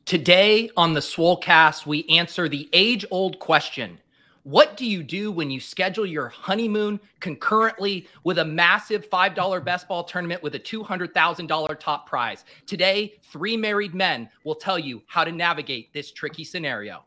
Today on the Swolecast, we answer the age-old question. What do you do when you schedule your honeymoon concurrently with a massive $5 best ball tournament with a $200,000 top prize? Today, three married men will tell you how to navigate this tricky scenario.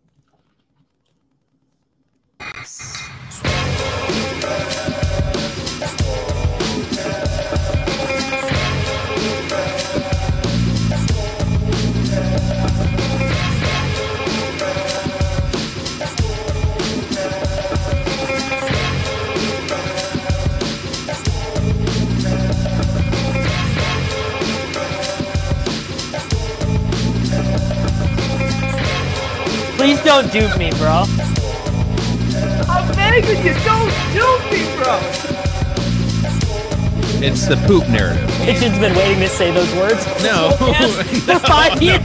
Please don't dupe me, bro. I'm begging you, don't dupe me, bro. It's the poop narrative. Kitchen's been waiting to say those words. No. For 5 years.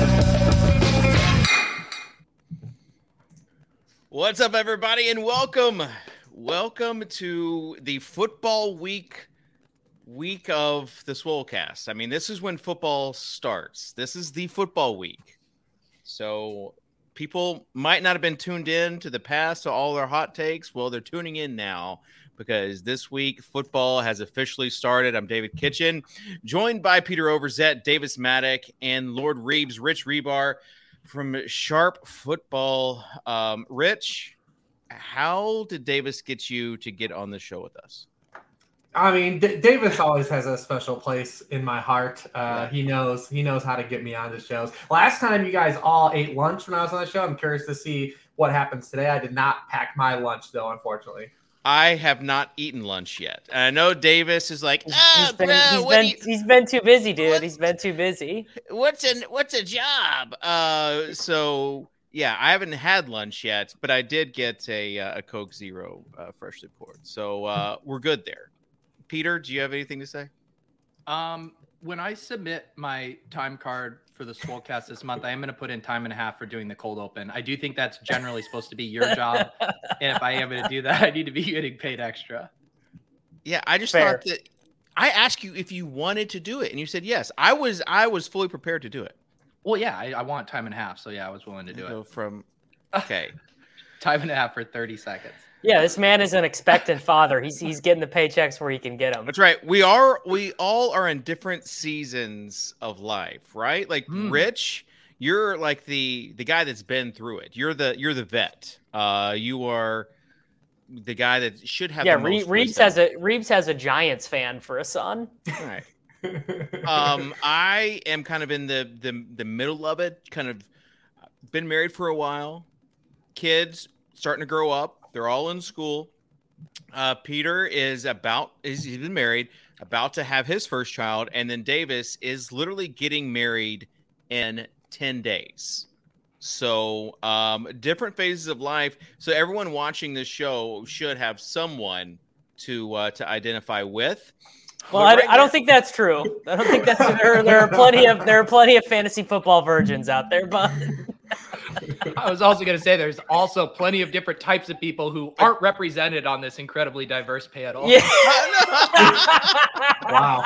What's up, everybody, and welcome. Welcome to the football week of the Swolecast. I mean, this is when football starts. This is the football week. So people might not have been tuned in to the past to all their hot takes. Well, they're tuning in now because this week football has officially started. I'm David Kitchen, joined by Peter Overzet, Davis Maddock, and Lord Reeves, Rich Rebar from Sharp Football. Rich, how did Davis get you to get on the show with us? I mean, Davis always has a special place in my heart. He knows how to get me on the shows. Last time you guys all ate lunch when I was on the show. I'm curious to see what happens today. I did not pack my lunch, though, unfortunately. I have not eaten lunch yet. And I know Davis is like, he's been too busy, dude. He's been too busy. What's a job? So yeah, I haven't had lunch yet, but I did get a Coke Zero freshly poured. So we're good there. Peter, do you have anything to say? When I submit my time card for the Swolecast this month, I am going to put in time and a half for doing the cold open. I do think that's generally supposed to be your job. And if I am going to do that, I need to be getting paid extra. Yeah, I just Fair. thought that I asked you if you wanted to do it, and you said yes. I was fully prepared to do it. Well, yeah, I want time and a half. So, yeah, I was willing to do So it. Okay. Time and a half for 30 seconds. Yeah, this man is an expectant father. He's getting the paychecks where he can get them. That's right. We all are in different seasons of life, right? Like Rich, you're like the guy that's been through it. You're the vet. You are the guy that should have. Yeah, the most Reeves has a Giants fan for a son. All right. I am kind of in the middle of it. Kind of been married for a while. Kids starting to grow up. They're all in school. Peter he's been married, about to have his first child, and then Davis is literally getting married in 10 days. So different phases of life. So everyone watching this show should have someone to identify with. Well, I don't think that's true. I don't think that's there are plenty of fantasy football virgins out there, but I was also going to say there's also plenty of different types of people who aren't represented on this incredibly diverse panel. yeah. Wow.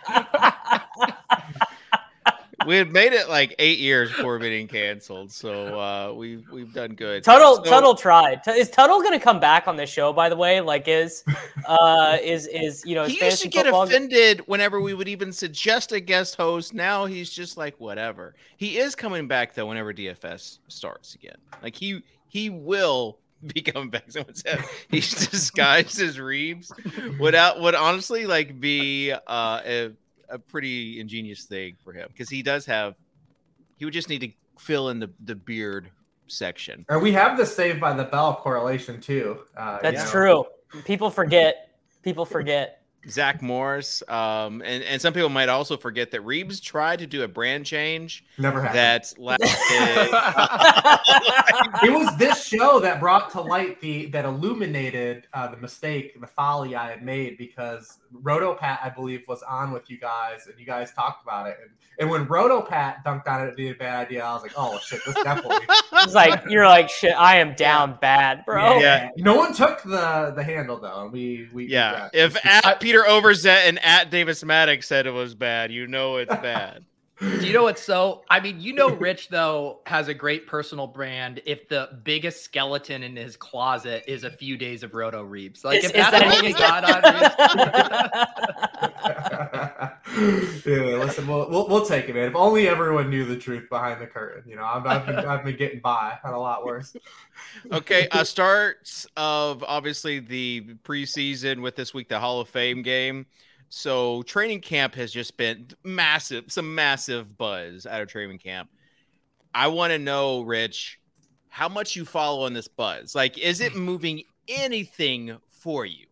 We had made it like 8 years before getting canceled, so we've done good. Tuttle tried. Is Tuttle going to come back on this show? By the way, like is he used to get offended whenever we would even suggest a guest host. Now he's just like whatever. He is coming back though whenever DFS starts again. Like he will be coming back. Someone said he's disguised as Reeves. Would honestly like be a pretty ingenious thing for him because he would just need to fill in the beard section. And we have the Saved by the Bell correlation too. That's true. People forget. Zach Morris, and some people might also forget that Reeves tried to do a brand change. Never happened. That lasted. It was this show that brought to light that illuminated the mistake, the folly I had made because RotoPat, I believe, was on with you guys, and you guys talked about it. And when RotoPat dunked on it being a bad idea, I was like, oh shit, this definitely. It's like you're like shit. I am down bad, bro. Yeah. No one took the handle though. We If at Peter Overzet and at Davis Maddox said it was bad, you know it's bad. Do you know what's Rich, though, has a great personal brand if the biggest skeleton in his closet is a few days of Roto Reeves. Like, if that's all you got on Reeves. Yeah, listen, we'll take it, man. If only everyone knew the truth behind the curtain. You know, I've been getting by on a lot worse. Okay, starts of obviously the preseason with this week, the Hall of Fame game. So training camp has just been some massive buzz out of training camp. I want to know, Rich, how much you follow on this buzz. Like, is it moving anything for you?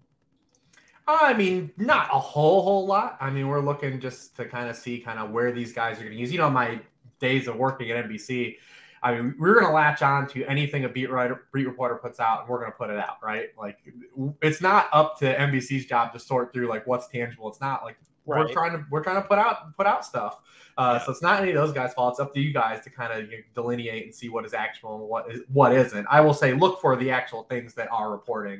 I mean, not a whole lot. I mean, we're looking just to kind of see where these guys are going to use. You know, my days of working at NBC, I mean, we're going to latch on to anything a beat reporter puts out, and we're going to put it out, right? Like, it's not up to NBC's job to sort through like what's tangible. It's not like we're trying to put out stuff. So it's not any of those guys' fault. It's up to you guys to kind of delineate and see what is actual and what isn't. I will say, look for the actual things that are reporting.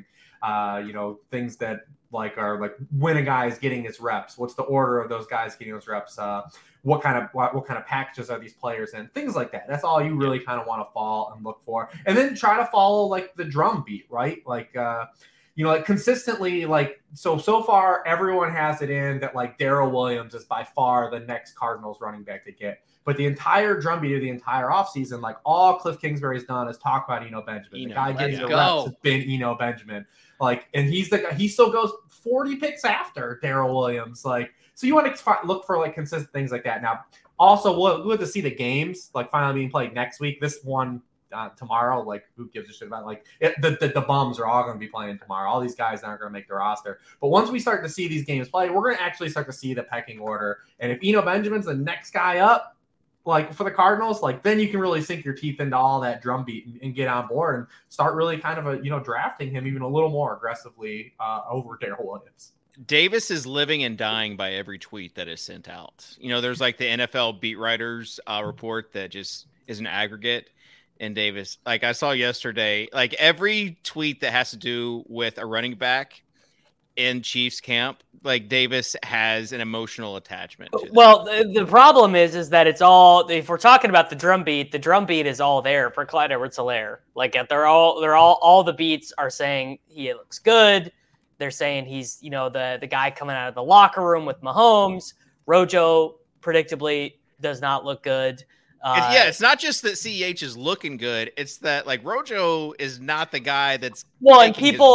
Things that are like when a guy is getting his reps. What's the order of those guys getting those reps? What kind of packages are these players in? Things like that. That's all you really kind of want to follow and look for, and then try to follow like the drum beat, right? Like consistently, like so far everyone has it in that like Darrell Williams is by far the next Cardinals running back to get. But the entire drumbeat of the entire offseason, like all Cliff Kingsbury's done is talk about Eno Benjamin. The guy getting the reps has been Eno Benjamin. Like, and he's the guy, he still goes 40 picks after Darrell Williams. Like, so you want to look for like consistent things like that. Now, also we'll have to see the games like finally being played next week. This one tomorrow, like who gives a shit about the bums are all going to be playing tomorrow. All these guys aren't going to make the roster. But once we start to see these games played, we're going to actually start to see the pecking order. And if Eno Benjamin's the next guy up, like for the Cardinals, like then you can really sink your teeth into all that drumbeat and get on board and start really kind of drafting him even a little more aggressively over Darrell Williams. Davis is living and dying by every tweet that is sent out. There's like the NFL beat writers report that just is an aggregate. And Davis, like I saw yesterday, like every tweet that has to do with a running back in Chiefs camp, like Davis has an emotional attachment to that. Well, the problem is that it's all, if we're talking about the drum beat is all there for Clyde Edwards-Helaire. Like all the beats are saying he looks good. They're saying he's, the guy coming out of the locker room with Mahomes. Rojo predictably does not look good. It's not just that CEH is looking good. It's that like Rojo is not the guy that's I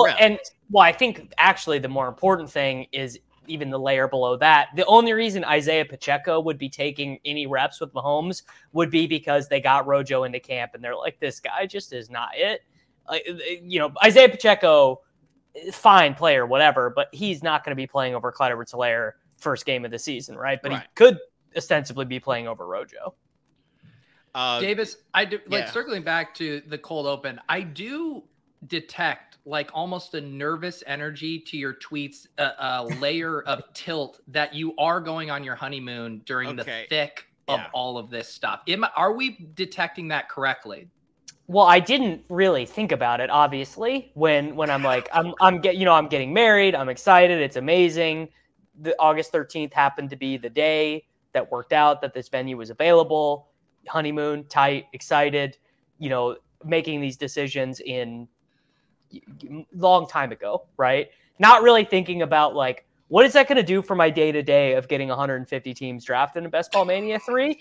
think actually the more important thing is even the layer below that. The only reason Isaiah Pacheco would be taking any reps with Mahomes would be because they got Rojo into camp and they're like, this guy just is not it. Isaiah Pacheco, fine player, whatever, but he's not going to be playing over Clyde Edwards-Helaire first game of the season, right? But he could ostensibly be playing over Rojo. Davis, circling back to the cold open, I do detect like almost a nervous energy to your tweets, a layer of tilt that you are going on your honeymoon during the thick of all of this stuff. Are we detecting that correctly? Well, I didn't really think about it, obviously, when I'm like, I'm getting married. I'm excited. It's amazing. The August 13th happened to be the day that worked out that this venue was available. Honeymoon, tight, excited, making these decisions in long time ago, right? Not really thinking about like, what is that going to do for my day-to-day of getting 150 teams drafted in Best Ball Mania 3?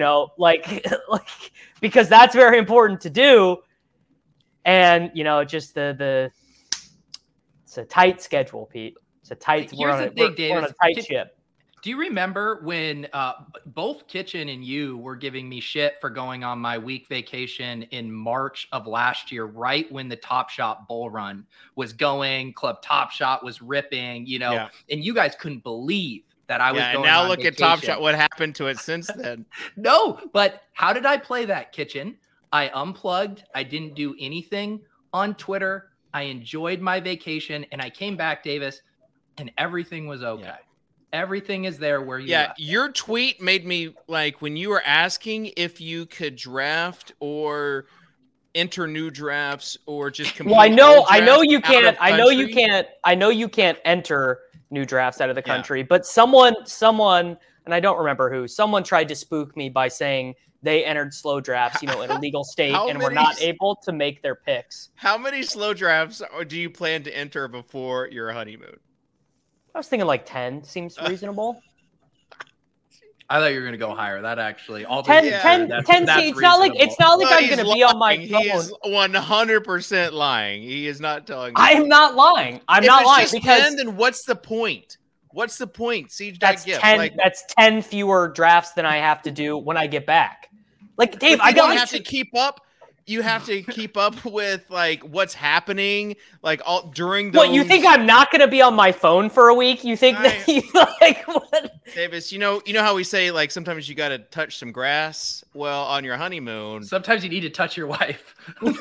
Because that's very important to do. And, just it's a tight schedule, Pete. It's a tight, we're on a tight ship. Do you remember when both Kitchen and you were giving me shit for going on my week vacation in March of last year, right when the Top Shot Bull Run was going, Club Top Shot was ripping, and you guys couldn't believe that I was going on now look vacation. At Top Shot, what happened to it since then? No, but how did I play that, Kitchen? I unplugged. I didn't do anything on Twitter. I enjoyed my vacation, and I came back, Davis, and everything was okay. Yeah. Everything is there where you left. Your tweet made me like when you were asking if you could draft or enter new drafts or just complete. Well, I know you can't enter new drafts out of the country, but someone, and and I don't remember who. Someone tried to spook me by saying they entered slow drafts, in a legal state, and were not able to make their picks. How many slow drafts do you plan to enter before your honeymoon? I was thinking like 10 seems reasonable. I thought you were going to go higher. That actually, all 10, the 10, that's 10 it's not like I'm going to be on my phone. He is 100% lying. He is not telling me. I am not lying. I'm not lying because 10, then what's the point? What's the point? Siege that's 10. That's 10 fewer drafts than I have to do when I get back. Like Dave, I got have to keep up. You have to keep up with like what's happening, like all during the. What, you think I'm not going to be on my phone for a week? You think that like what? Davis, you know how we say like sometimes you got to touch some grass. Well, on your honeymoon, sometimes you need to touch your wife.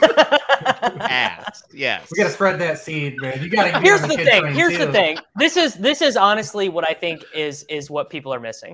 Ass, yes. We got to spread that seed, man. You got to. Here's the thing. Here's the thing. This is honestly what I think is what people are missing.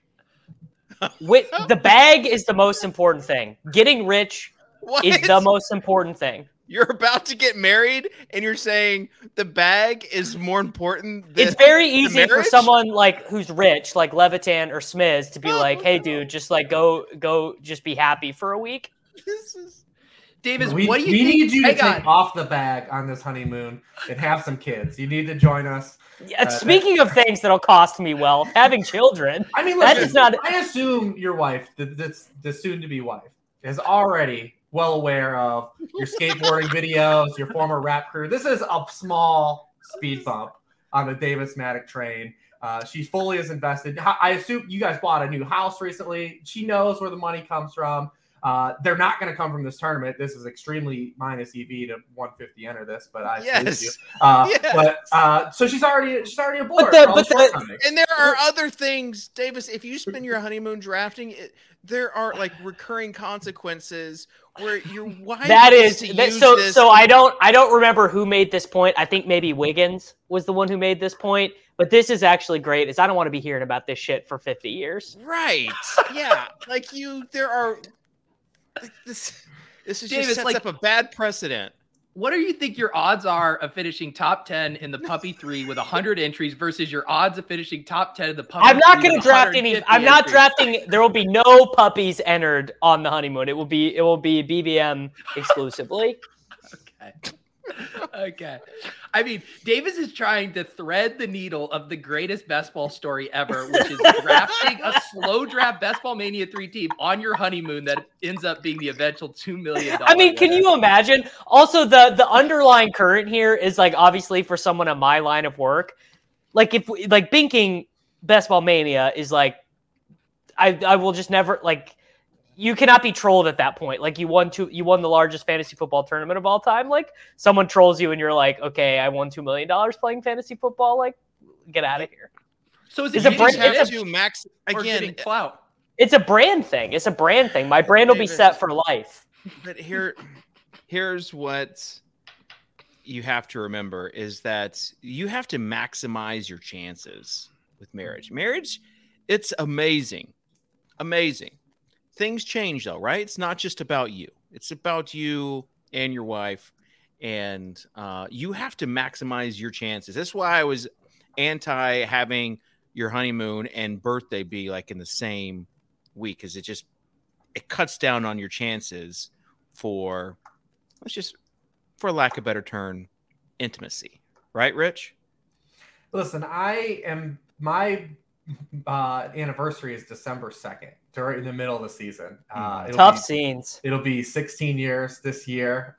The bag is the most important thing. Getting rich. What? Is the most important thing. You're about to get married and you're saying the bag is more important than it's very easy for someone like who's rich, like Levitan or Smiz, to be like, hey dude, just like go just be happy for a week. Davis, we what do you think? We need you to take off the bag on this honeymoon and have some kids. You need to join us. Yeah, speaking of things that'll cost me wealth, having children. I mean, I assume your wife, the soon-to-be wife, is already well aware of your skateboarding videos, your former rap career. This is a small speed bump on the Davis Mattek train. She's fully as invested. I assume you guys bought a new house recently. She knows where the money comes from. They're not going to come from this tournament. This is extremely minus EV to 150 enter this, but I yes. You. Yes. But so she's already aboard. And there are other things, Davis. If you spend your honeymoon drafting, there are like recurring consequences where your wife. So I don't remember who made this point. I think maybe Wiggins was the one who made this point. But this is actually great. I don't want to be hearing about this shit for 50 years. Right? Yeah. There are. This is Davis, just sets up a bad precedent. What do you think your odds are of finishing top 10 in the Puppy 3 with 100 entries versus your odds of finishing top 10 in the Puppy 3? I'm not going to draft any. I'm not drafting. There will be no puppies entered on the honeymoon. It will be BBM exclusively. Okay. I mean, Davis is trying to thread the needle of the greatest best ball story ever, which is drafting a slow draft Best Ball Mania 3 team on your honeymoon that ends up being the eventual $2 million. I mean, can you imagine? Also, the underlying current here is like obviously for someone in my line of work, like if like binking Best Ball Mania is like, I will just never like. You cannot be trolled at that point. Like you won the largest fantasy football tournament of all time. Like someone trolls you and you're like, okay, I won $2 million playing fantasy football. Like, get out of here. So is it a brand? Max again. Clout. It's a brand thing. It's a brand thing. My brand will be set for life. But here's what you have to remember is that you have to maximize your chances with marriage. Marriage, it's amazing. Amazing. Things change though, right? It's not just about you. It's about you and your wife. And you have to maximize your chances. That's why I was anti having your honeymoon and birthday be like in the same week. Because it cuts down on your chances for lack of a better term, intimacy. Right, Rich? Listen, my anniversary is December 2nd. During the middle of the season. Tough scenes. It'll be 16 years this year,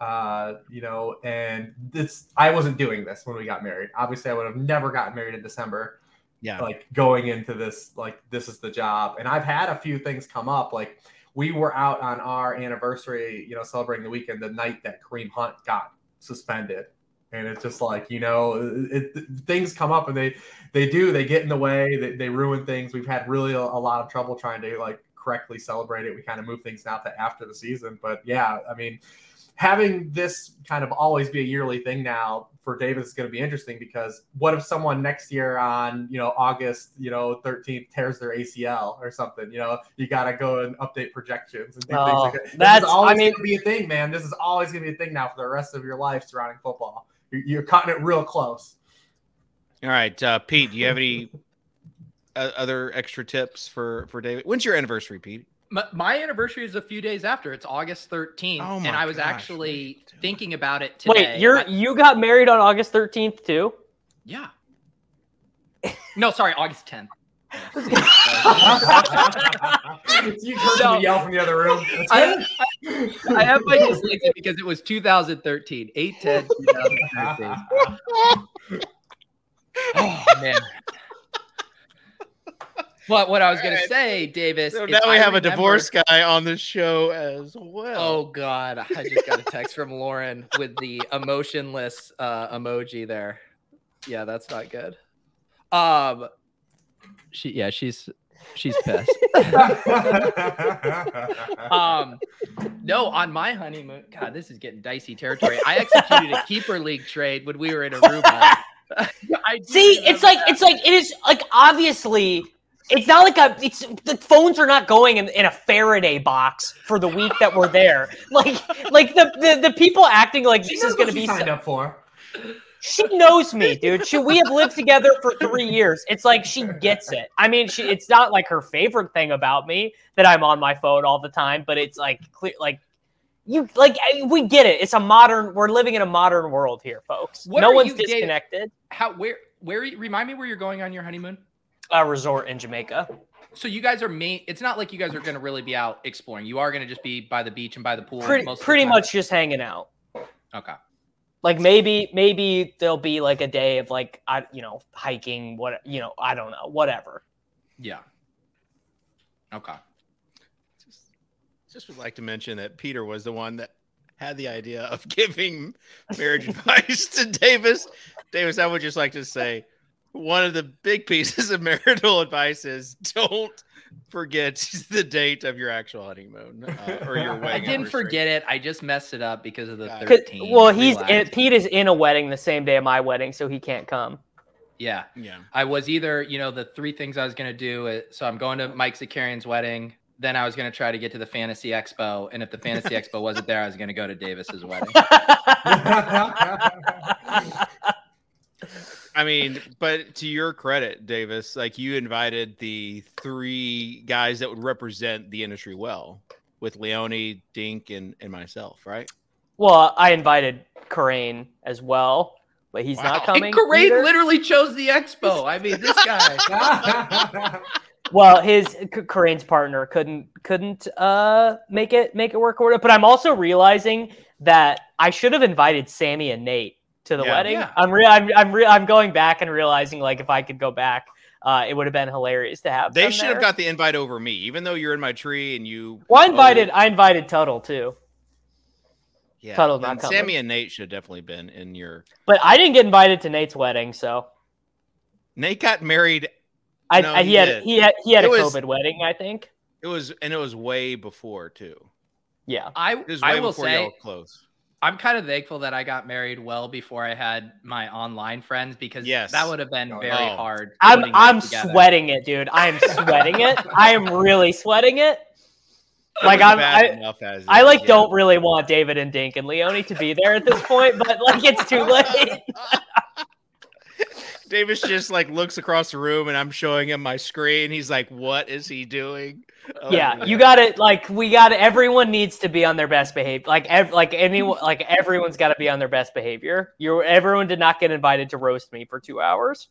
and I wasn't doing this when we got married. Obviously, I would have never gotten married in December. Yeah. Like going into this, like this is the job. And I've had a few things come up. Like we were out on our anniversary, celebrating the weekend, the night that Kareem Hunt got suspended. And it's just like, things come up and they get in the way, they ruin things. We've had really a lot of trouble trying to like correctly celebrate it. We kind of move things now to after the season. But yeah, I mean, having this kind of always be a yearly thing now for Davis is going to be interesting because what if someone next year on, August, 13th tears their ACL or something, you got to go and update projections and do things like that. This is always going to be a thing, man. This is always going to be a thing now for the rest of your life surrounding football. You're cutting it real close. All right, Pete, do you have any other extra tips for David? When's your anniversary, Pete? My anniversary is a few days after. It's August 13th. Oh my and I was gosh, actually thinking about it today. Wait, you got married on August 13th too? Yeah. No, sorry, August 10th. You heard me yell from the other room. I have my dyslexia because it was 2013. 8/10/2013. Oh, man. But what I was going to say, Davis. So now we have a divorce guy on the show as well. Oh, God. I just got a text from Lauren with the emotionless emoji there. Yeah, that's not good. She's pissed. No, on my honeymoon, God, this is getting dicey territory. I executed a keeper league trade when we were in Aruba. See, it is like obviously it's not like the phones are not going in a Faraday box for the week that we're there. Like the people acting like this is going to be signed up for. She knows me, dude. We have lived together for 3 years. It's like she gets it. I mean, it's not like her favorite thing about me that I'm on my phone all the time, but it's like clear, we get it. We're living in a modern world here, folks. No one's disconnected. Where remind me where you're going on your honeymoon? A resort in Jamaica. So you guys are it's not like you guys are going to really be out exploring. You are going to just be by the beach and by the pool. Pretty much just hanging out. Okay. Like maybe there'll be like a day of like hiking, I don't know, whatever. Yeah. Okay. Just would like to mention that Peter was the one that had the idea of giving marriage advice to Davis. Davis, I would just like to say one of the big pieces of marital advice is don't forget the date of your actual honeymoon or your wedding. I didn't anniversary. forget it. I just messed it up because of the 13. Well, Pete is in a wedding the same day of my wedding, so he can't come. Yeah. Yeah. I was either, the 3 things I was going to do. So I'm going to Mike Zakarian's wedding. Then I was going to try to get to the Fantasy Expo. And if the Fantasy Expo wasn't there, I was going to go to Davis's wedding. I mean, but to your credit, Davis, like you invited the 3 guys that would represent the industry well with Leone, Dink, and myself, right? Well, I invited Corain as well, but he's not coming. And Corain literally chose the expo. I mean, this guy. Well, Corain's partner couldn't make it work. But I'm also realizing that I should have invited Sammy and Nate to the wedding. Yeah. I'm going back and realizing like if I could go back, it would have been hilarious to have. They should have got the invite over me, even though you're in my tree and you. Well, I invited Tuttle too. Yeah, Tuttle's not coming. Sammy and Nate should have definitely been in your. But I didn't get invited to Nate's wedding, so. Nate got married. He had a COVID wedding, I think. It was way before too. Yeah, I will say, close. I'm kind of thankful that I got married well before I had my online friends because that would have been very hard. I'm sweating it, dude. I am sweating it. I am really sweating it. Like I don't really want David and Dink and Leone to be there at this point, but like it's too late. Davis just like looks across the room and I'm showing him my screen. He's like, what is he doing? Oh, yeah, you got it. Like everyone needs to be on their best behavior. Everyone's got to be on their best behavior. Everyone did not get invited to roast me for 2 hours.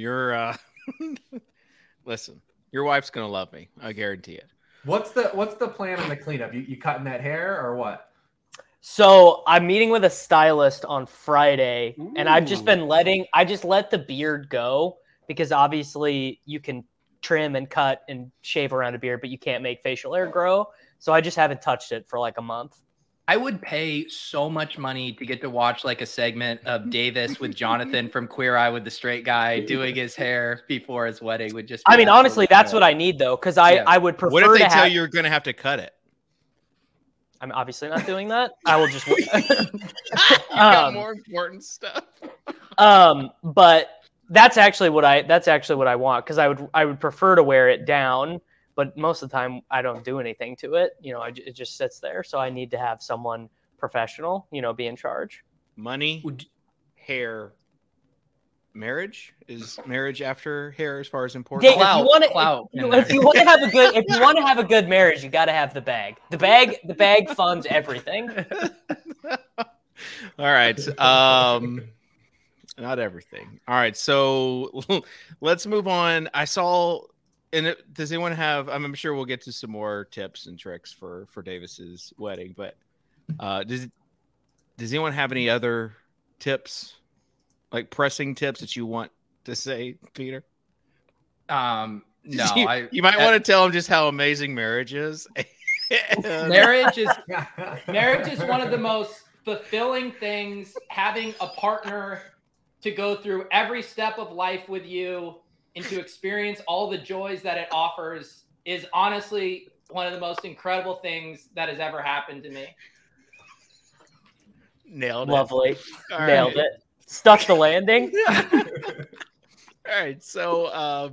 Listen, your wife's going to love me. I guarantee it. What's the plan on the cleanup? You cutting that hair or what? So I'm meeting with a stylist on Friday, and I've just let the beard go because obviously you can trim and cut and shave around a beard, but you can't make facial hair grow. So I just haven't touched it for like a month. I would pay so much money to get to watch like a segment of Davis with Jonathan from Queer Eye with the Straight Guy doing his hair before his wedding. Would just. I mean, honestly, that's what I need though, because I would prefer. What if they tell you you're going to have to cut it? I'm obviously not doing that. I will just. You got more important stuff. But that's actually what I want because I would prefer to wear it down, but most of the time I don't do anything to it. It just sits there. So I need to have someone professional, be in charge. Money, hair, marriage? Is marriage after hair as far as important? Dave, if you want to have a good marriage, you got to have the bag. The bag funds everything. All right. Not everything. All right. So let's move on. I saw, does anyone have, I'm sure we'll get to some more tips and tricks for Davis's wedding, but does anyone have any other tips, like pressing tips that you want to say, Peter? No, you might want to tell him just how amazing marriage is. Marriage is one of the most fulfilling things. Having a partner to go through every step of life with you and to experience all the joys that it offers is honestly one of the most incredible things that has ever happened to me. Nailed it. Lovely. Nailed it. Stuck the landing. All right. So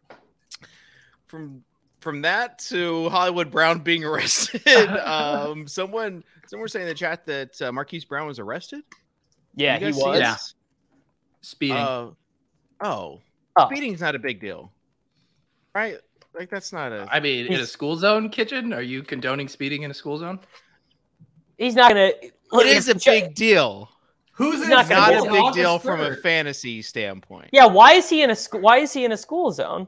from that to Hollywood Brown being arrested, someone was saying in the chat that Marquise Brown was arrested. Yeah, he was. Yeah. Speeding. Speeding's not a big deal, right? Like that's not a. I mean, in a school zone kitchen, are you condoning speeding in a school zone? He's not gonna. It is a big deal. Who's not a big deal from a fantasy standpoint? Yeah, why is he in a school zone?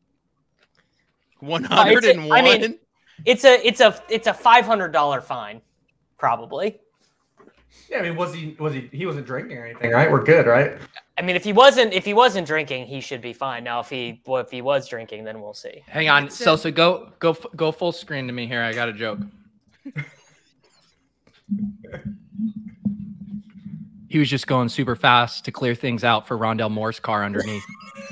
101. I mean, it's a $500 fine, probably. Yeah, I mean, he wasn't drinking or anything, right? We're good, right? I mean, if he wasn't drinking, he should be fine. Now, if he was drinking, then we'll see. Hang on, Sosa, go full screen to me here. I got a joke. He was just going super fast to clear things out for Rondell Moore's car underneath.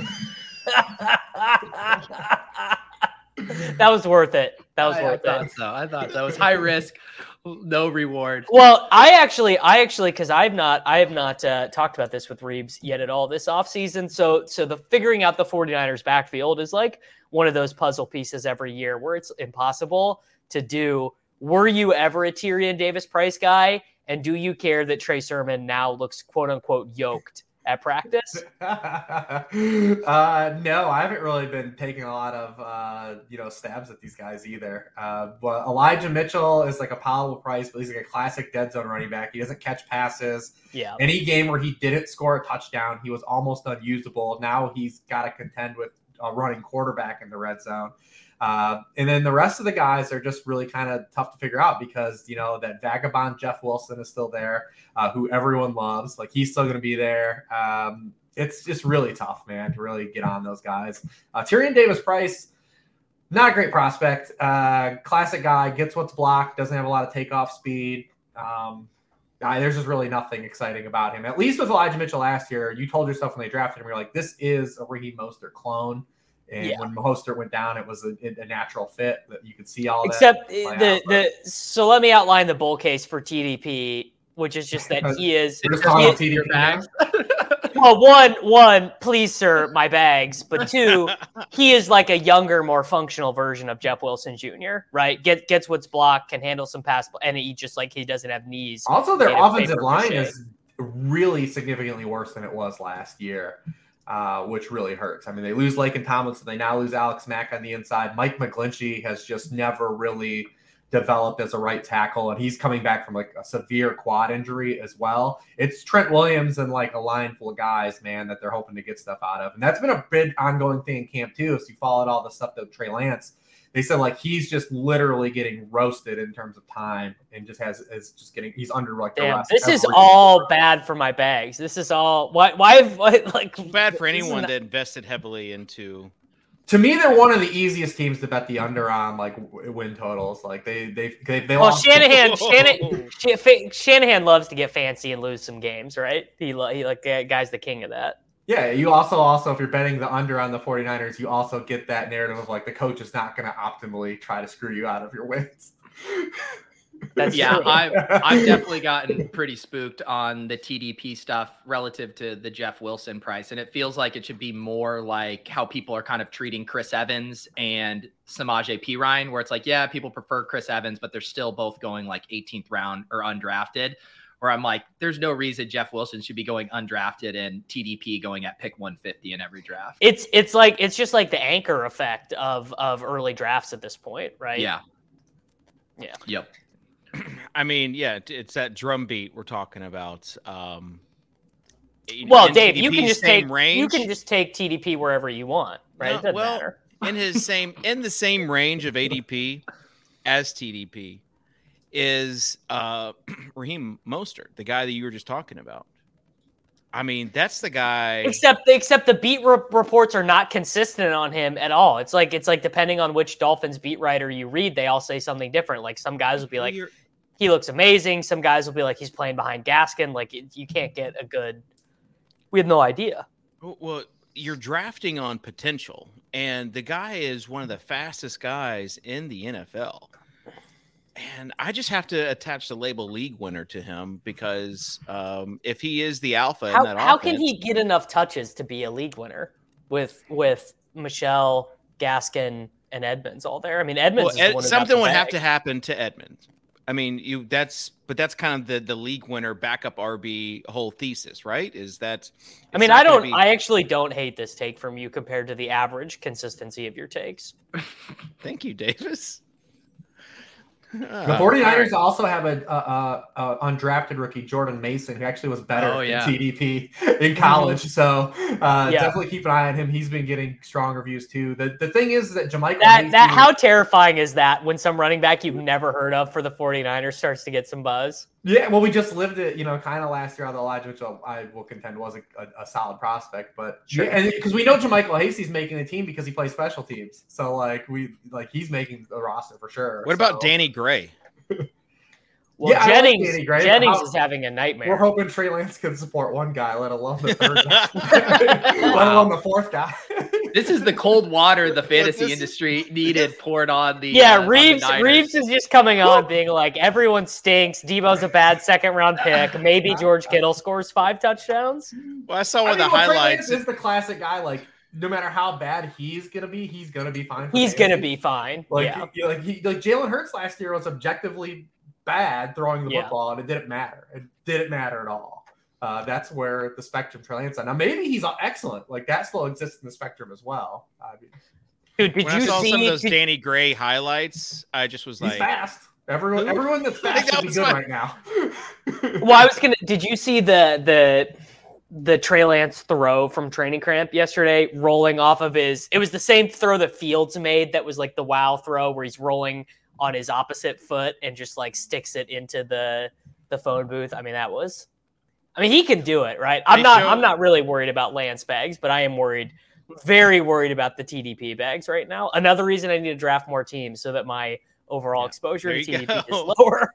That was worth it. I thought so. It was high risk, no reward. Well, I actually, because I have not talked about this with Reeves yet at all this offseason. So the figuring out the 49ers backfield is like one of those puzzle pieces every year where it's impossible to do. Were you ever a Tyrion Davis-Price guy? And do you care that Trey Sermon now looks quote unquote yoked at practice? No, I haven't really been taking a lot of stabs at these guys either. But Elijah Mitchell is like a palatable price, but he's like a classic dead zone running back. He doesn't catch passes. Yeah. Any game where he didn't score a touchdown, he was almost unusable. Now he's got to contend with a running quarterback in the red zone. And then the rest of the guys are just really kind of tough to figure out because, that vagabond Jeff Wilson is still there, who everyone loves. Like, he's still going to be there. It's just really tough, man, to really get on those guys. Tyrion Davis-Price, not a great prospect. Classic guy, gets what's blocked, doesn't have a lot of takeoff speed. There's just really nothing exciting about him. At least with Elijah Mitchell last year, you told yourself when they drafted him, you're like, this is a Raheem Mostert clone. And when Mostert went down, it was a natural fit that you could see all that. Except so let me outline the bull case for TDP, which is just that he is. Well, one, please, sir, my bags. But two, he is like a younger, more functional version of Jeff Wilson Jr. Right? Gets what's blocked, can handle some pass, and he doesn't have knees. Also, their offensive line is really significantly worse than it was last year. Which really hurts. I mean, they lose Laken Tomlinson. They now lose Alex Mack on the inside. Mike McGlinchey has just never really developed as a right tackle, and he's coming back from like a severe quad injury as well. It's Trent Williams and like a line full of guys, man, that they're hoping to get stuff out of. And that's been a big ongoing thing in camp too. If you followed all the stuff that Trey Lance, they said like he's just literally getting roasted in terms of time and he's under like the rest. This is all bad for my bags. This is all why like bad for anyone that invested heavily into. To me, they're one of the easiest teams to bet the under on, like win totals. Like they well, Shanahan loves to get fancy and lose some games, right? He like that guy's the king of that. Yeah, you also if you're betting the under on the 49ers, you also get that narrative of like the coach is not going to optimally try to screw you out of your wins. That's yeah, true. I've definitely gotten pretty spooked on the TDP stuff relative to the Jeff Wilson price. And it feels like it should be more like how people are kind of treating Chris Evans and Samaje Perine, where it's like, yeah, people prefer Chris Evans, but they're still both going like 18th round or undrafted. where I'm like, there's no reason Jeff Wilson should be going undrafted and TDP going at pick 150 in every draft. It's just like the anchor effect of early drafts at this point, right? Yeah. Yep. I mean, yeah, it's that drum beat we're talking about. Well, Dave, you can just take TDP wherever you want, right? It doesn't matter. in the same range of ADP as TDP is Raheem Mostert, the guy that you were just talking about. I mean, that's the guy. Except the beat reports are not consistent on him at all. It's like depending on which Dolphins beat writer you read, they all say something different. Like some guys will be like, he looks amazing. Some guys will be like, he's playing behind Gaskin. Like you can't get a good. We have no idea. Well, you're drafting on potential, and the guy is one of the fastest guys in the NFL. And I just have to attach the label league winner to him because if he is the alpha in that offense. How can he get enough touches to be a league winner with Michelle, Gaskin, and Edmonds all there? I mean, Edmonds is the one something would have to happen to Edmonds. I mean, that's kind of the league winner backup RB whole thesis, right? I actually don't hate this take from you compared to the average consistency of your takes. Thank you, Davis. The 49ers also have a undrafted rookie, Jordan Mason, who actually was better than TDP in college. So definitely keep an eye on him. He's been getting strong reviews too. The thing is that JaMycal Hasty, how terrifying is that when some running back you've never heard of for the 49ers starts to get some buzz? Yeah, well, we just lived it, kind of last year on the Lodge, which I will contend was a solid prospect. But because we know JaMycal Hasty's making the team because he plays special teams, so he's making the roster for sure. What about Danny Gray? Well, Jennings is having a nightmare. We're hoping Trey Lance can support one guy, let alone the third guy, let alone the fourth guy. This is the cold water the fantasy industry needed poured on the Reeves is just coming on being like, everyone stinks. Debo's a bad second-round pick. Maybe George Kittle scores 5 touchdowks. Well, I saw one of the highlights. Trey Lance is the classic guy, no matter how bad he's gonna be fine. He's gonna be fine. Jalen Hurts last year was objectively bad throwing the football, and it didn't matter. It didn't matter at all. That's where the spectrum Trey Lance on. Now maybe he's excellent. That still exists in the spectrum as well. Dude, did I saw some of those Danny Gray highlights, I just was he's fast. Everyone that's fast should be good right now. Well, did you see the Trey Lance throw from training camp yesterday, rolling off of it was the same throw that Fields made that was like the wow throw where he's rolling on his opposite foot and just sticks it into the phone booth. I mean, he can do it, right? I'm not really worried about Lance bags, but I am very worried about the TDP bags right now. Another reason I need to draft more teams so that my overall exposure to TDP is lower.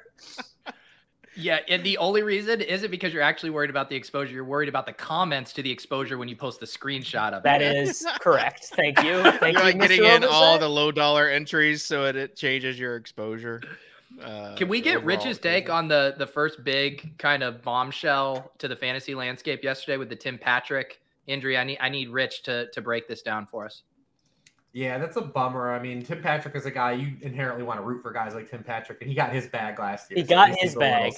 Yeah, and the only reason isn't because you're actually worried about the exposure. You're worried about the comments to the exposure when you post the screenshot of it. That is correct. Thank you. Thank you, getting in all the low dollar entries so it changes your exposure. Can we get Rich's take on the first big kind of bombshell to the fantasy landscape yesterday with the Tim Patrick injury? I need Rich to break this down for us. Yeah, that's a bummer. I mean, Tim Patrick is a guy you inherently want to root for, guys like Tim Patrick, and he got his bag last year. He got his bag.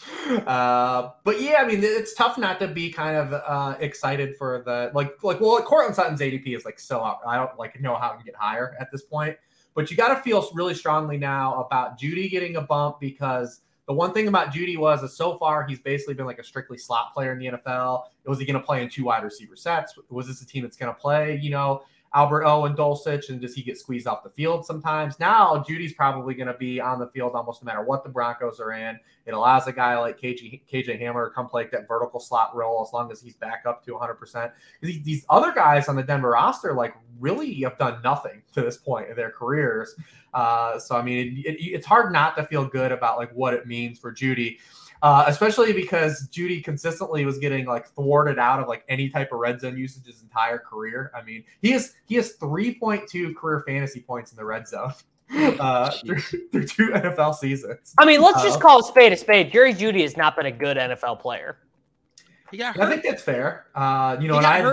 But yeah, I mean, it's tough not to be kind of excited for the Cortland Sutton's ADP is so up. I don't know how to get higher at this point, but you got to feel really strongly now about Jeudy getting a bump because the one thing about Jeudy was so far he's basically been a strictly slot player in the NFL. Was he going to play in 2 wide receiver sets? Was this a team that's going to play, Albert O and Dulcich, and does he get squeezed off the field sometimes? Now, Judy's probably going to be on the field almost no matter what the Broncos are in. It allows a guy like KJ Hamler to come play that vertical slot role as long as he's back up to 100%. These other guys on the Denver roster, really have done nothing to this point in their careers. So, I mean, it's hard not to feel good about, what it means for Jeudy. Especially because Jeudy consistently was getting thwarted out of any type of red zone usage his entire career. I mean, he has 3.2 career fantasy points in the red zone through 2 NFL seasons. I mean, let's just call a spade a spade. Jerry Jeudy has not been a good NFL player. He got hurt. I think that's fair. I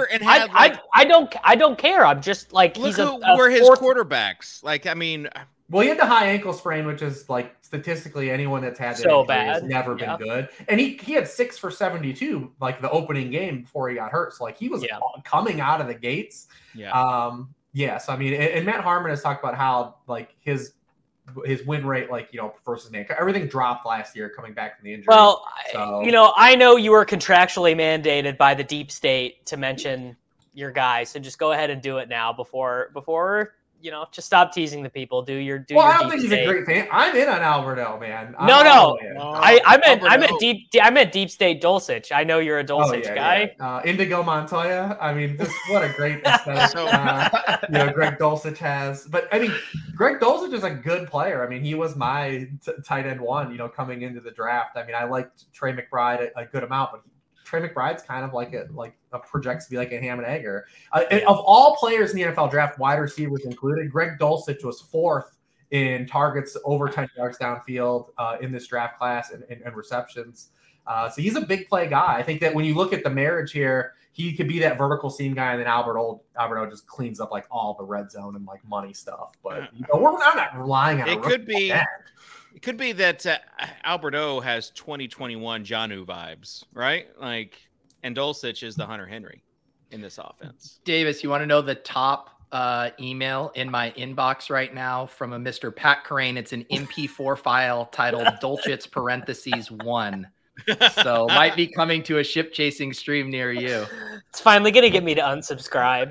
don't care. I'm just look he's who were his quarterbacks. Well, he had the high ankle sprain, which is like statistically anyone that's had that So injury has bad. never been good. And he had 6 for 72 like the opening game before he got hurt. So like he was coming out of the gates. Yes, I mean, and Matt Harmon has talked about how like his win rate, like, you know, versus name, everything dropped last year coming back from the injury. Well, so, you know, I know you were contractually mandated by the deep state to mention your guy, so just go ahead and do it now before you know, just stop teasing the people. Do your I don't think he's a great fan. I'm in on Alberto, man. No. I meant deep state Dulcich. I know you're a Dulcich guy. Yeah. Indigo Montoya. I mean, just what a great aesthetic. You know, Greg Dulcich has. But I mean, Greg Dulcich is a good player. I mean, he was my tight end 1. You know, coming into the draft. I mean, I liked Trey McBride a good amount, but Trey McBride's kind of like a projects to be like a ham and egger. Of all players in the NFL draft, wide receivers included, Greg Dulcich was 4th in targets over 10 yards downfield in this draft class and receptions. So he's a big play guy. I think that when you look at the marriage here, he could be that vertical seam guy, and then Alberto just cleans up like all the red zone and like money stuff. But you know, I'm not relying on it. It could be that Alberto has 2021 Jonnu vibes, right? Like, and Dulcich is the Hunter Henry in this offense. Davis, you want to know the top email in my inbox right now from a Mr. Pat Crane? It's an MP4 file titled Dulcich parentheses 1. So might be coming to a ship chasing stream near you. It's finally gonna get me to unsubscribe.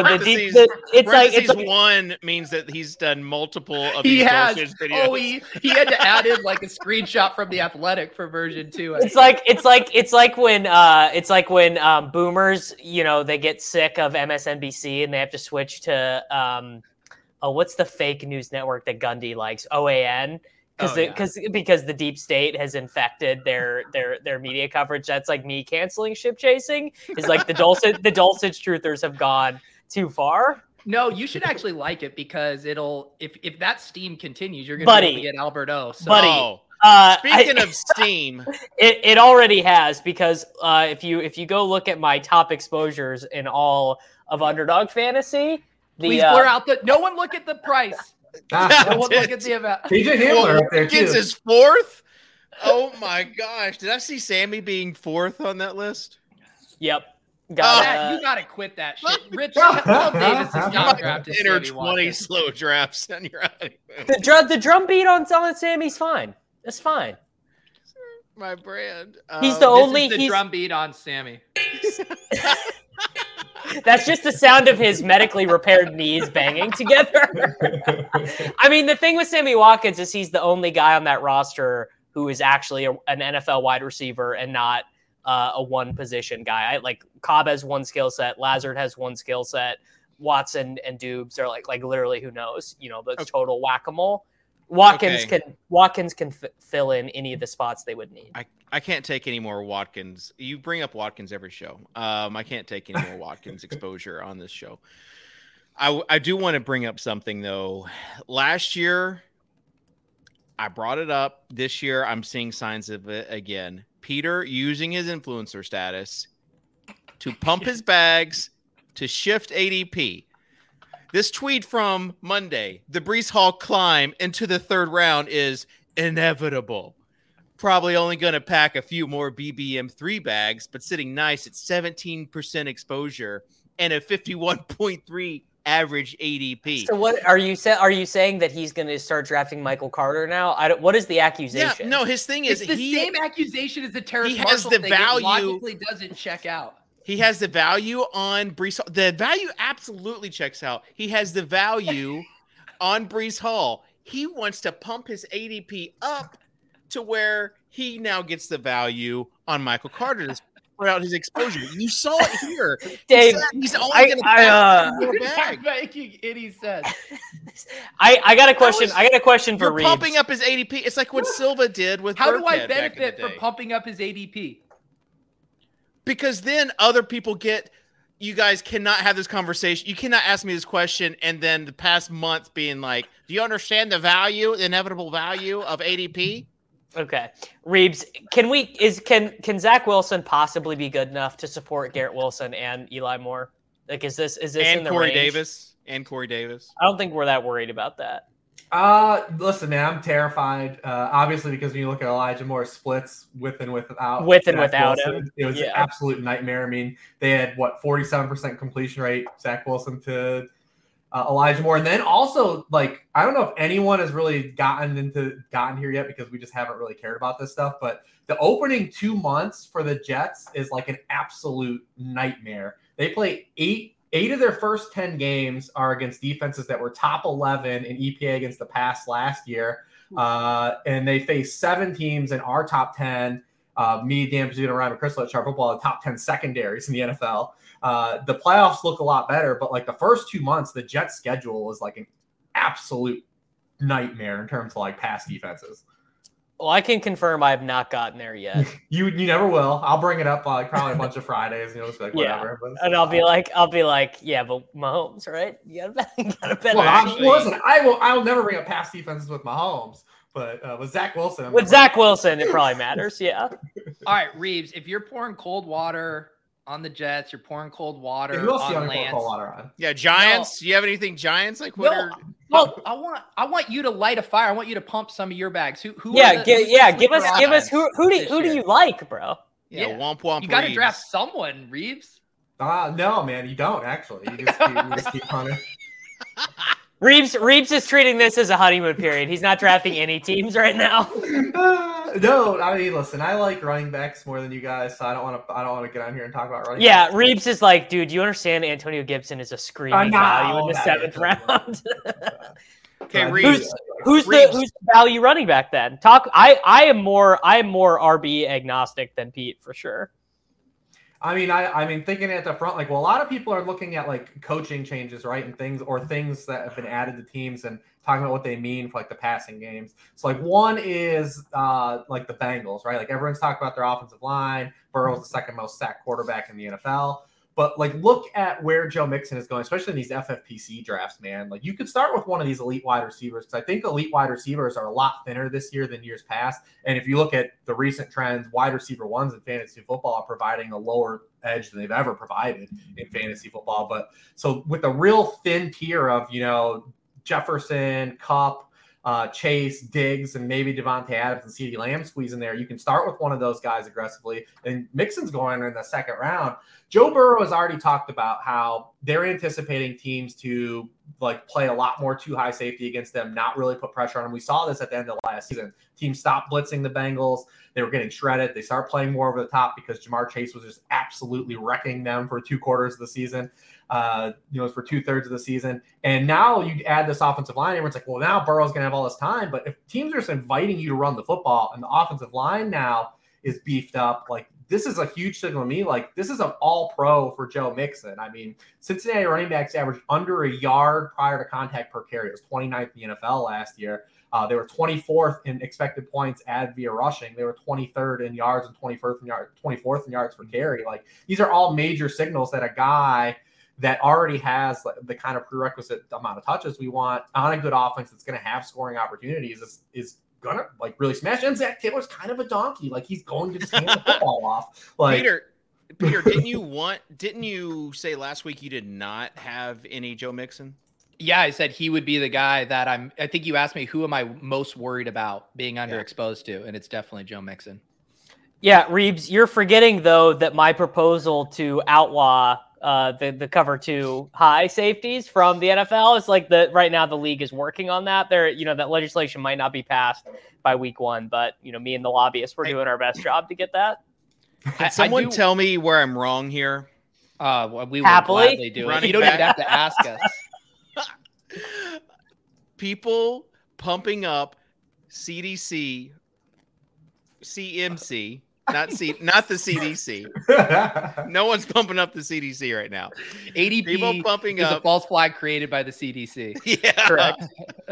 It's like 1 means that he's done multiple of these Dulcich videos. Oh, he had to add in like a screenshot from the Athletic for version 2. It's like when boomers, you know, they get sick of MSNBC and they have to switch to what's the fake news network that Gundy likes? OAN. Because the deep state has infected their media coverage. That's like me canceling ship chasing. Is like the Dulcich truthers have gone too far. No, you should actually like it because it'll if that steam continues, you're gonna be able to get Alberto. So. Speaking of steam, it already has, because if you go look at my top exposures in all of Underdog Fantasy, please blur out no one look at the price. No one look at the amount. TJ Handler up there too. Is 4th. Oh my gosh! Did I see Sammy being 4th on that list? Yep. You gotta quit that shit. Rich Davis is not drafted. Enter 20 slow drafts and you're out. The drum beat on Sammy's fine. It's fine. My brand. He's the only drum beat on Sammy. That's just the sound of his medically repaired knees banging together. I mean, the thing with Sammy Watkins is he's the only guy on that roster who is actually an NFL wide receiver and not a one position guy. Like Cobb has one skill set, Lazard has one skill set, Watson and Dubes are like literally who knows, you know, the total whack-a-mole. Watkins can fill in any of the spots they would need. I can't take any more Watkins. You bring up Watkins every show. I can't take any more Watkins exposure on this show. I do want to bring up something though. Last year, I brought it up. This year, I'm seeing signs of it again. Peter using his influencer status to pump his bags to shift ADP. This tweet from Monday, the Breece Hall climb into the 3rd round is inevitable. Probably only going to pack a few more BBM3 bags, but sitting nice at 17% exposure and a 51.3 average ADP. So what are you saying that he's going to start drafting Michael Carter now? What is the accusation? Yeah, no, his thing is it's the same accusation as the Terrace Marshall has the thing. Value. It logically doesn't check out. He has the value on Breece Hall. The value absolutely checks out. He has the value on Breece Hall. He wants to pump his ADP up to where he now gets the value on Michael Carter to put out his exposure. You saw it here. Dave, he's only going to pack more bags. Making any sense. I got a question. I got a question for Reeves. Pumping up his ADP. It's like what Silva did with How do I Burkhead benefit from pumping up his ADP? Because then other people you guys cannot have this conversation. You cannot ask me this question and then the past month being like, do you understand the inevitable value of ADP? Okay. Reeves, can Zach Wilson possibly be good enough to support Garrett Wilson and Eli Moore? Like, is this and in the Corey range? Davis? And Corey Davis? I don't think we're that worried about that. Listen, man, I'm terrified. Obviously, because when you look at Elijah Moore's splits with and without, without Wilson, him, it was an absolute nightmare. I mean, they had 47% completion rate, Zach Wilson to Elijah Moore, and then also like I don't know if anyone has really gotten here yet because we just haven't really cared about this stuff. But the opening 2 months for the Jets is like an absolute nightmare. They play Eight of their first 10 games are against defenses that were top 11 in EPA against the pass last year. And they face 7 teams in our top 10. Me, Dan Pizzuto, and Ryan McChrystal at Sharp Football, the top 10 secondaries in the NFL. The playoffs look a lot better, but like the first 2 months, the Jets schedule is like an absolute nightmare in terms of like pass defenses. Well, I can confirm I have not gotten there yet. You never will. I'll bring it up like probably a bunch of Fridays. Just like whatever. Yeah. And I'll be like, yeah, but Mahomes, right? You gotta bet. Well, listen, I will never bring up pass defenses with Mahomes, but with Zach Wilson, it probably matters. Yeah. All right, Reeves, if you're pouring cold water on the Jets, you're pouring cold water on Lance. Cold water on. Yeah, Giants. Do you have anything Giants? Like what are? Well, I want you to light a fire. I want you to pump some of your bags. Who? Give us. Who do you like, bro? Yeah, womp womp. You got to draft someone, Reeves. No, man, you don't actually. You just keep hunting. Reeves is treating this as a honeymoon period. He's not drafting any teams right now. No, I mean, listen, I like running backs more than you guys, so I don't want to get on here and talk about running backs. Yeah, Reeves is like, dude, you understand Antonio Gibson is a screaming value in the 7th round. Okay, Reeves. Who's the value running back then? I am more RB agnostic than Pete for sure. I mean, thinking at the front, like, well, a lot of people are looking at like coaching changes, right, and things that have been added to teams and talking about what they mean for like the passing games. So like one is like the Bengals, right? Like everyone's talking about their offensive line. Burrow's the second most sacked quarterback in the NFL. But like, look at where Joe Mixon is going, especially in these FFPC drafts, man. Like, you could start with one of these elite wide receivers because I think elite wide receivers are a lot thinner this year than years past. And if you look at the recent trends, wide receiver ones in fantasy football are providing a lower edge than they've ever provided in fantasy football. But so with a real thin tier of, Jefferson, Kupp, Chase, Diggs, and maybe Devontae Adams and CeeDee Lamb squeeze in there, you can start with one of those guys aggressively. And Mixon's going in the second round. Joe Burrow has already talked about how they're anticipating teams to like play a lot more too high safety against them, not really put pressure on them. We saw this at the end of last season. Teams stopped blitzing the Bengals. They were getting shredded. They start playing more over the top because Jamar Chase was just absolutely wrecking them for 2 quarters of the season. For 2/3 of the season. And now you add this offensive line. Everyone's like, well, now Burrow's going to have all this time. But if teams are just inviting you to run the football and the offensive line now is beefed up, like this is a huge signal to me. Like this is an all-pro for Joe Mixon. I mean, Cincinnati running backs averaged under a yard prior to contact per carry. It was 29th in the NFL last year. They were 24th in expected points added via rushing. They were 23rd in yards and 24th in yards per carry. Like these are all major signals that a guy that already has the kind of prerequisite amount of touches we want on a good offense that's going to have scoring opportunities is going to like really smash. And Zach Taylor's kind of a donkey. Like he's going to just hand the football off. Like Peter, didn't you say last week you did not have any Joe Mixon? Yeah, I said he would be the guy that I think you asked me, who am I most worried about being underexposed to? And it's definitely Joe Mixon. Yeah, Reeves, you're forgetting though that my proposal to outlaw the cover 2 high safeties from the NFL is like right now the league is working on that. That legislation might not be passed by week 1, but me and the lobbyists, we're doing our best job to get that. Can someone tell me where I'm wrong here? We will gladly do it. You don't even have to ask us. People pumping up CMC, not the CDC. No one's pumping up the CDC right now. ADP people pumping is up a false flag created by the CDC. Yeah, correct.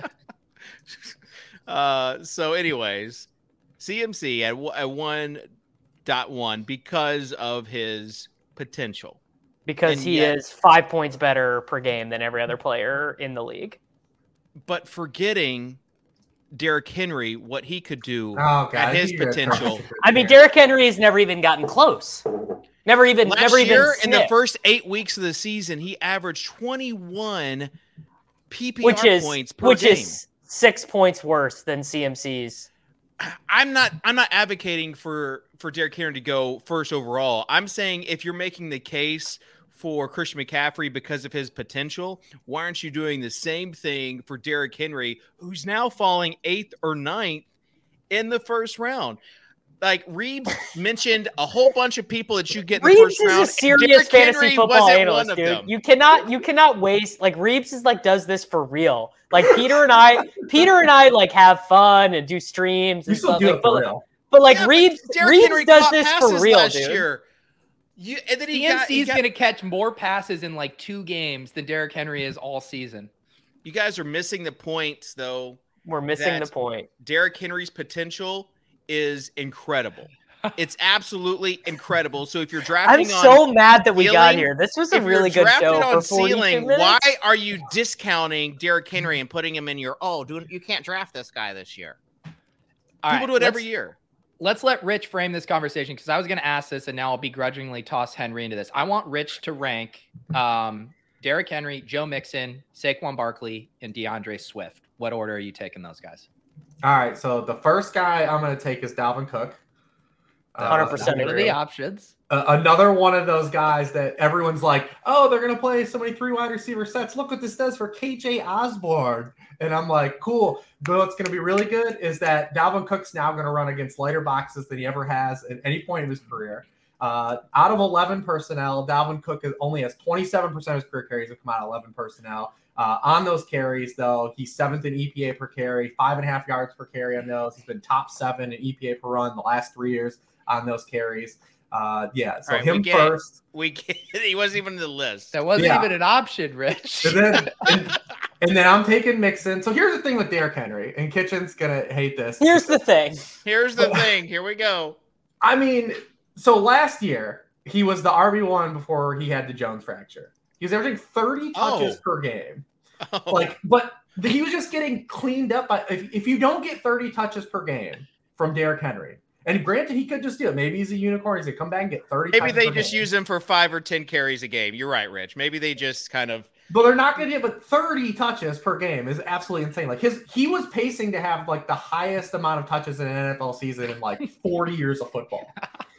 So, anyways, CMC at 1.1 because of his potential. Because he is 5 points better per game than every other player in the league. But forgetting Derrick Henry, what he could do at his potential. I mean, Derrick Henry has never even gotten close. Never even in the first 8 weeks of the season, he averaged 21 PPR points per game. Which is 6 points worse than CMC's. I'm not advocating for Derrick Henry to go first overall. I'm saying if you're making the case for Christian McCaffrey because of his potential, why aren't you doing the same thing for Derrick Henry, who's now falling 8th or 9th in the first round? Like Reeves mentioned a whole bunch of people that you get in the Reeves first round. is a serious fantasy Henry football wasn't analyst, one of dude. them. You cannot waste. Like Reeves is like does this for real. Like Peter and I like have fun and do streams and You still stuff. do Like, it for real. but like Yeah, Reeves Derrick Henry does caught this for passes real, last dude. year. And then he CMC's got going to catch more passes in like 2 games than Derrick Henry is all season. You guys are missing the point, though. We're missing the point. Derrick Henry's potential is incredible. It's absolutely incredible. So if you're drafting I'm so mad that we got ceiling, here. This was a if really you're good drafted show on for 42 ceiling, minutes. why are you discounting Derrick Henry and putting him in your you can't draft this guy this year? All People right, do it every year. Let's let Rich frame this conversation because I was going to ask this and now I'll begrudgingly toss Henry into this. I want Rich to rank Derrick Henry, Joe Mixon, Saquon Barkley, and DeAndre Swift. What order are you taking those guys? All right, so the first guy I'm going to take is Dalvin Cook. 100% What are agree. the options? Another one of those guys that everyone's like, oh, they're going to play so many 3 wide receiver sets. Look what this does for KJ Osborne. And I'm like, cool. But what's going to be really good is that Dalvin Cook's now going to run against lighter boxes than he ever has at any point in his career. Out of 11 personnel, Dalvin Cook only has 27% of his career carries have come out of 11 personnel. On those carries, though, he's 7th in EPA per carry, 5.5 yards per carry on those. He's been top 7 in EPA per run the last 3 years on those carries. So right, him first. He wasn't even in the list. That wasn't even an option, Rich. And then I'm taking Mixon. So here's the thing with Derrick Henry, and Kitchen's going to hate this. Here's the thing. Here we go. I mean, so last year, he was the RB1 before he had the Jones fracture. He was averaging 30 touches per game. But he was just getting cleaned up. If you don't get 30 touches per game from Derrick Henry, and granted, he could just do it. Maybe he's a unicorn. He's going to come back and get 30 Maybe they just use him for 5 or 10 carries a game. You're right, Rich. Maybe they just kind of... But they're not going to get, but 30 touches per game is absolutely insane. Like he was pacing to have like the highest amount of touches in an NFL season in like 40 years of football.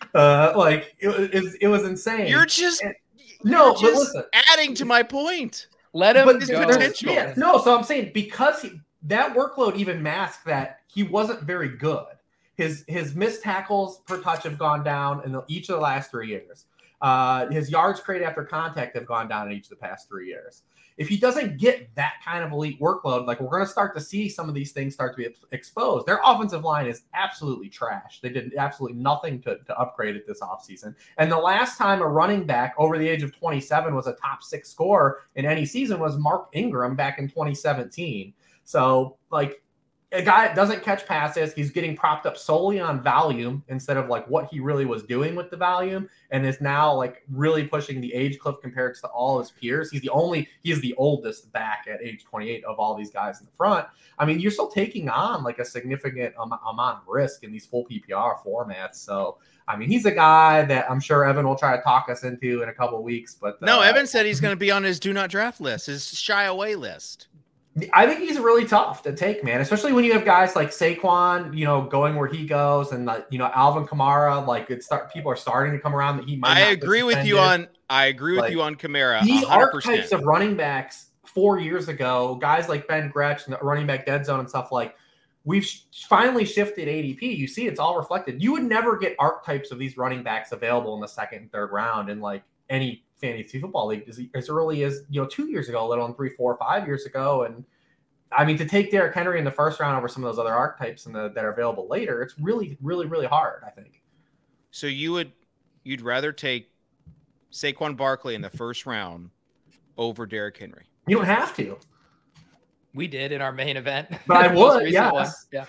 It was insane. You're just listen, adding to my point. Let him go. Potential. Yeah, no, so I'm saying because that workload even masked that he wasn't very good. His missed tackles per touch have gone down in each of the last 3 years. His yards created after contact have gone down in each of the past 3 years. If he doesn't get that kind of elite workload, like we're going to start to see some of these things start to be exposed. Their offensive line is absolutely trash. They did absolutely nothing to upgrade it this offseason. And the last time a running back over the age of 27 was a top 6 scorer in any season was Mark Ingram back in 2017. So, like, a guy that doesn't catch passes, he's getting propped up solely on volume instead of like what he really was doing with the volume, and is now like really pushing the age cliff compared to all his peers. He is the oldest back at age 28 of all these guys in the front. I mean, you're still taking on like a significant amount of risk in these full PPR formats. So, I mean, he's a guy that I'm sure Evan will try to talk us into in a couple of weeks. But no, Evan said he's going to be on his do not draft list, his shy away list. I think he's really tough to take, man, especially when you have guys like Saquon, going where he goes, and Alvin Kamara. People are starting to come around that he might. I agree with you on Kamara. These 100%. archetypes of running backs 4 years ago, guys like Ben Gretsch and the running back dead zone and stuff like. We've finally shifted ADP. You see, it's all reflected. You would never get archetypes of these running backs available in the second and third round in like any fantasy football league as early as 2 years ago, let alone 3, 4, 5 years ago. And I mean, to take Derrick Henry in the first round over some of those other archetypes that are available later, it's really, really, really hard, I think. So you'd rather take Saquon Barkley in the first round over Derrick Henry? You don't have to. We did in our main event. But I would, yes. Yeah.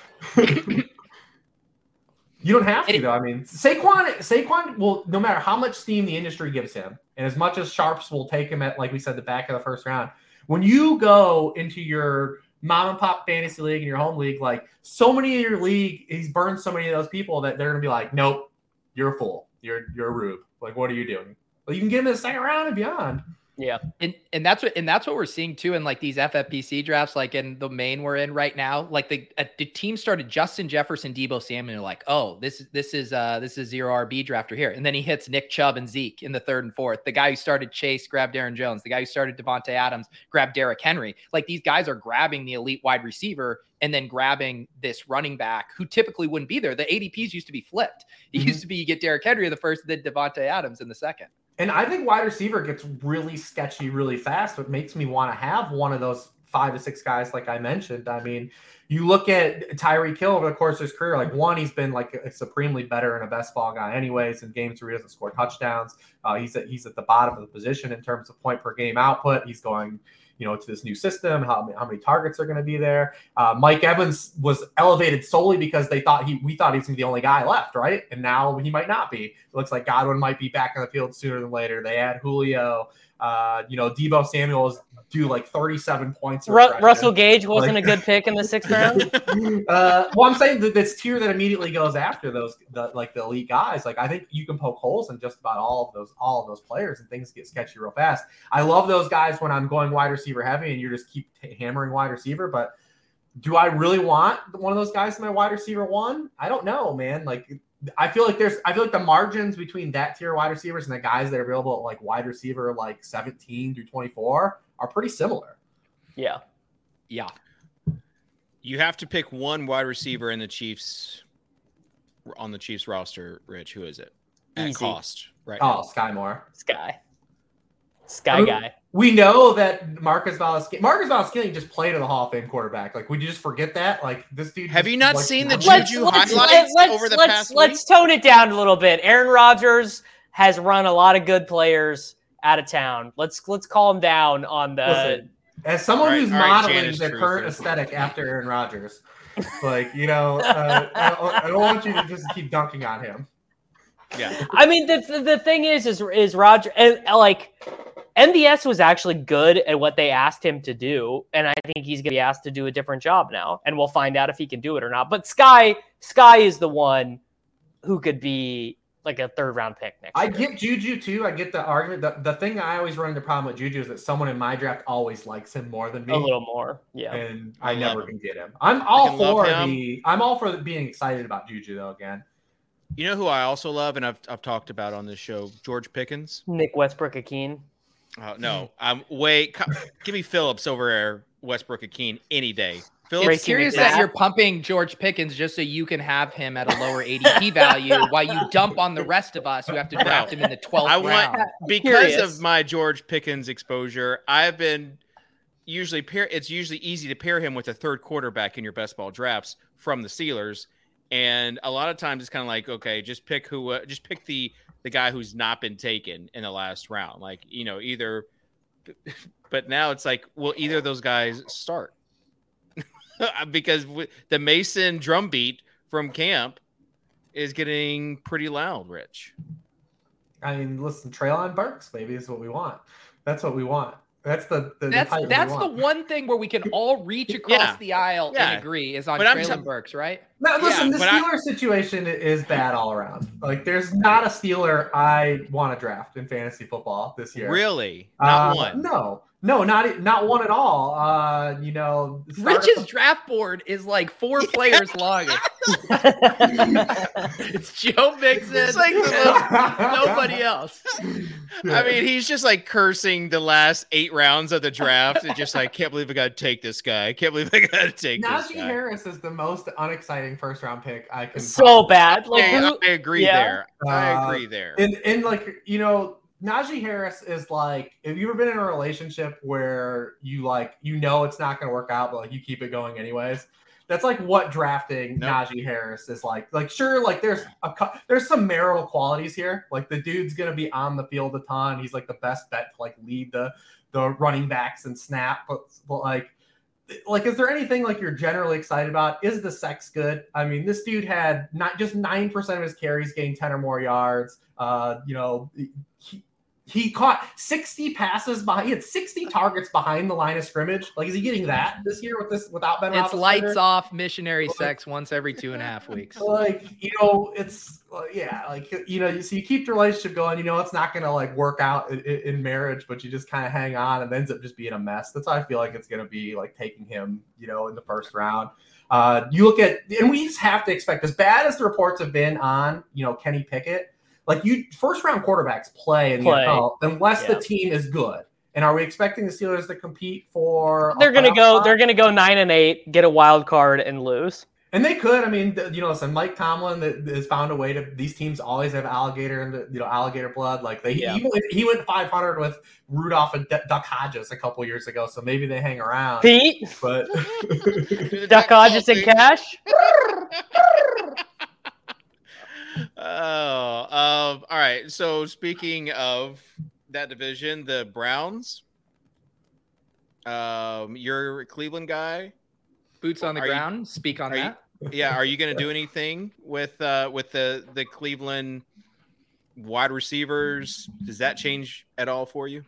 You don't have to, though. I mean, Saquon will, no matter how much steam the industry gives him, and as much as sharps will take him at, like we said, the back of the first round, when you go into your mom and pop fantasy league and your home league, like so many of your league, he's burned so many of those people that they're going to be like, nope, you're a fool. You're a rube. Like, what are you doing? Well, you can get him in the second round and beyond. Yeah. And that's what we're seeing too in like these FFPC drafts, like in the main we're in right now. Like the team started Justin Jefferson, Deebo Samuel, like, oh, this is zero RB drafter here. And then he hits Nick Chubb and Zeke in the 3rd and 4th. The guy who started Chase grabbed Aaron Jones. The guy who started Devontae Adams grabbed Derrick Henry. Like these guys are grabbing the elite wide receiver and then grabbing this running back who typically wouldn't be there. The ADPs used to be flipped. It used to be you get Derrick Henry in the 1st, then Devontae Adams in the 2nd. And I think wide receiver gets really sketchy really fast. What makes me want to have one of those 5 to 6 guys, like I mentioned. I mean, you look at Tyreek Hill over the course of his career, like one, he's been like a supremely better and a best ball guy anyways in games where he doesn't score touchdowns. He's at the bottom of the position in terms of point per game output. He's going, to this new system, how many targets are going to be there. Mike Evans was elevated solely because we thought he was going to be the only guy left, right? And now he might not be. It looks like Godwin might be back on the field sooner than later. They add Julio. Deebo Samuel is due like 37 points. Russell Gage wasn't a good pick in the 6th round. Well, I'm saying that this tier that immediately goes after the elite guys. Like I think you can poke holes in just about all of those players, and things get sketchy real fast. I love those guys when I'm going wide receiver heavy, and you just keep hammering wide receiver. But do I really want one of those guys in my wide receiver 1? I don't know, man. Like I feel like the margins between that tier wide receivers and the guys that are available at like wide receiver like 17 through 24 are pretty similar. Yeah. Yeah. You have to pick one wide receiver on the Chiefs roster, Rich. Who is it? At Easy. Cost, right? Oh, Sky Moore. Sky I mean, guy. We know that Marcus Valdes-Scantling just played at the Hall of Fame quarterback. Like, would you just forget that? Like, this dude. Have you not seen the Let's Juju highlights over the past week? Let's tone it down a little bit. Aaron Rodgers has run a lot of good players out of town. Let's calm down on the. Listen, as someone who's modeling Janice their current aesthetic after Aaron Rodgers, like I don't want you to just keep dunking on him. Yeah. I mean, the thing is Roger, and like MVS was actually good at what they asked him to do, and I think he's going to be asked to do a different job now, and we'll find out if he can do it or not. But Sky is the one who could be like a 3rd round pick next year. I get Juju too. I get the argument. The thing I always run into problem with Juju is that someone in my draft always likes him more than me. A little more, yeah. And I never can get him. I'm all for being excited about Juju though. Again, you know who I also love, and I've talked about on this show, George Pickens. Nick Westbrook-Akeen. Oh no, give me Phillips over Westbrook-Akeen any day. It's curious that you're pumping George Pickens just so you can have him at a lower ADP value while you dump on the rest of us who have to draft him in the 12th round. Because of my George Pickens exposure, I've been it's usually easy to pair him with a 3rd quarterback in your best ball drafts from the Steelers. And a lot of times it's kind of like, okay, just pick the guy who's not been taken in the last round. Like, either, but now it's like, will either of those guys start? Because the Mason drumbeat from camp is getting pretty loud, Rich. I mean, listen, Treylon Burks, maybe is what we want. That's what we want. That's the one thing where we can all reach across the aisle and agree is on Treylon Burks, right? No, listen, the Steeler situation is bad all around. Like, there's not a Steeler I want to draft in fantasy football this year. Really? Not one? No, not one at all. Rich's draft board is like 4 players long. It's Joe Mixon. It's like nobody else. Yeah. I mean, he's just like cursing the last 8 rounds of the draft. And just like, can't believe I got to take this guy. I can't believe I got to take this guy. Najee Harris is the most unexciting 1st round pick I can. So bad. Like, I agree there. I agree there. And like, Najee Harris is like, have you ever been in a relationship where you it's not going to work out, but like you keep it going anyways? That's like what drafting Najee Harris is like. Like, sure, like there's some marital qualities here. Like the dude's going to be on the field a ton. He's like the best bet to like lead the running backs and snap. But like, is there anything like you're generally excited about? Is the sex good? I mean, this dude had not just 9% of his carries getting 10 or more yards. He caught 60 passes behind. He had 60 targets behind the line of scrimmage. Like, is he getting that this year without Ben Roethlisberger? It's lights off missionary sex once every 2.5 weeks. Like, it's so you keep the relationship going. It's not going to like work out in marriage, but you just kind of hang on, and it ends up just being a mess. That's how I feel like it's going to be, like taking him, in the first round. You look at, and we just have to expect, as bad as the reports have been on, Kenny Pickett. Like, first round quarterbacks play in the NFL unless the team is good. And are we expecting the Steelers to compete for? They're gonna go 9-8, get a wild card, and lose. And they could. I mean, listen, Mike Tomlin has found a way to. These teams always have alligator and alligator blood. Like he went 500 with Rudolph and Duck Hodges a couple years ago. So maybe they hang around. Pete, but Duck Hodges and Cash. All right. So speaking of that division, the Browns, you're a Cleveland guy. Boots on the ground. Speak on that. Are you going to do anything with the Cleveland wide receivers? Does that change at all for you?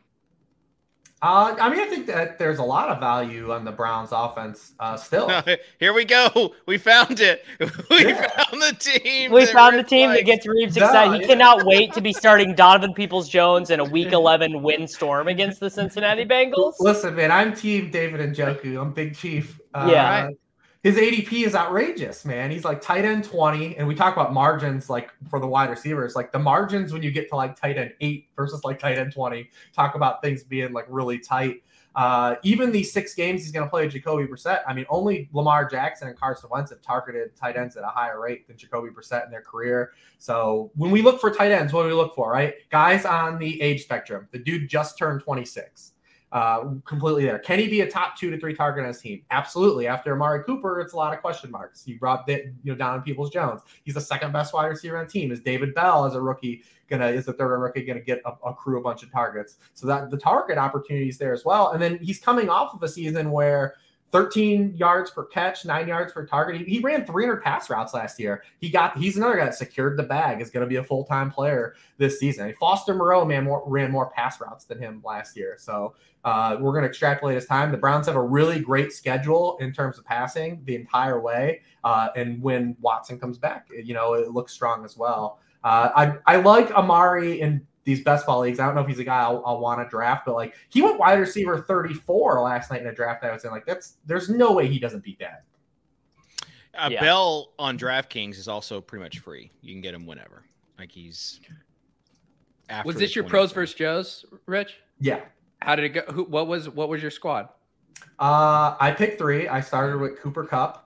I think that there's a lot of value on the Browns offense still. Here we go. We found it. We found the team. We found the team that gets Reeves excited. He cannot wait to be starting Donovan Peoples-Jones in a Week 11 windstorm against the Cincinnati Bengals. Listen, man, I'm Team David Njoku. I'm Big Chief. His ADP is outrageous, man. He's like tight end 20, and we talk about margins like for the wide receivers. Like the margins when you get to like tight end 8 versus like tight end 20, talk about things being like really tight. Even these 6 games he's going to play with Jacoby Brissett. I mean, only Lamar Jackson and Carson Wentz have targeted tight ends at a higher rate than Jacoby Brissett in their career. So when we look for tight ends, what do we look for, right? Guys on the age spectrum. The dude just turned 26. Completely there. Can he be a top 2 to 3 target on his team? Absolutely. After Amari Cooper, it's a lot of question marks. You brought Donovan Peoples-Jones. He's the second best wide receiver on the team. Is David Bell as a rookie is the third rookie going to get accrue a bunch of targets? So that the target opportunity is there as well. And then he's coming off of a season where 13 yards per catch, 9 yards per target. He ran 300 pass routes last year. He's another guy that secured the bag, is going to be a full-time player this season. Foster Moreau ran more pass routes than him last year. So we're going to extrapolate his time. The Browns have a really great schedule in terms of passing the entire way. And when Watson comes back, it looks strong as well. I like Amari in these best ball leagues. I don't know if he's a guy I'll want to draft, but like he went wide receiver 34 last night in a draft. I was in like, there's no way he doesn't beat that. Bell on DraftKings is also pretty much free. You can get him whenever. Like he's. Was this your pros versus Joes, Rich? Yeah. How did it go? What was your squad? I picked 3. I started with Cooper Kupp.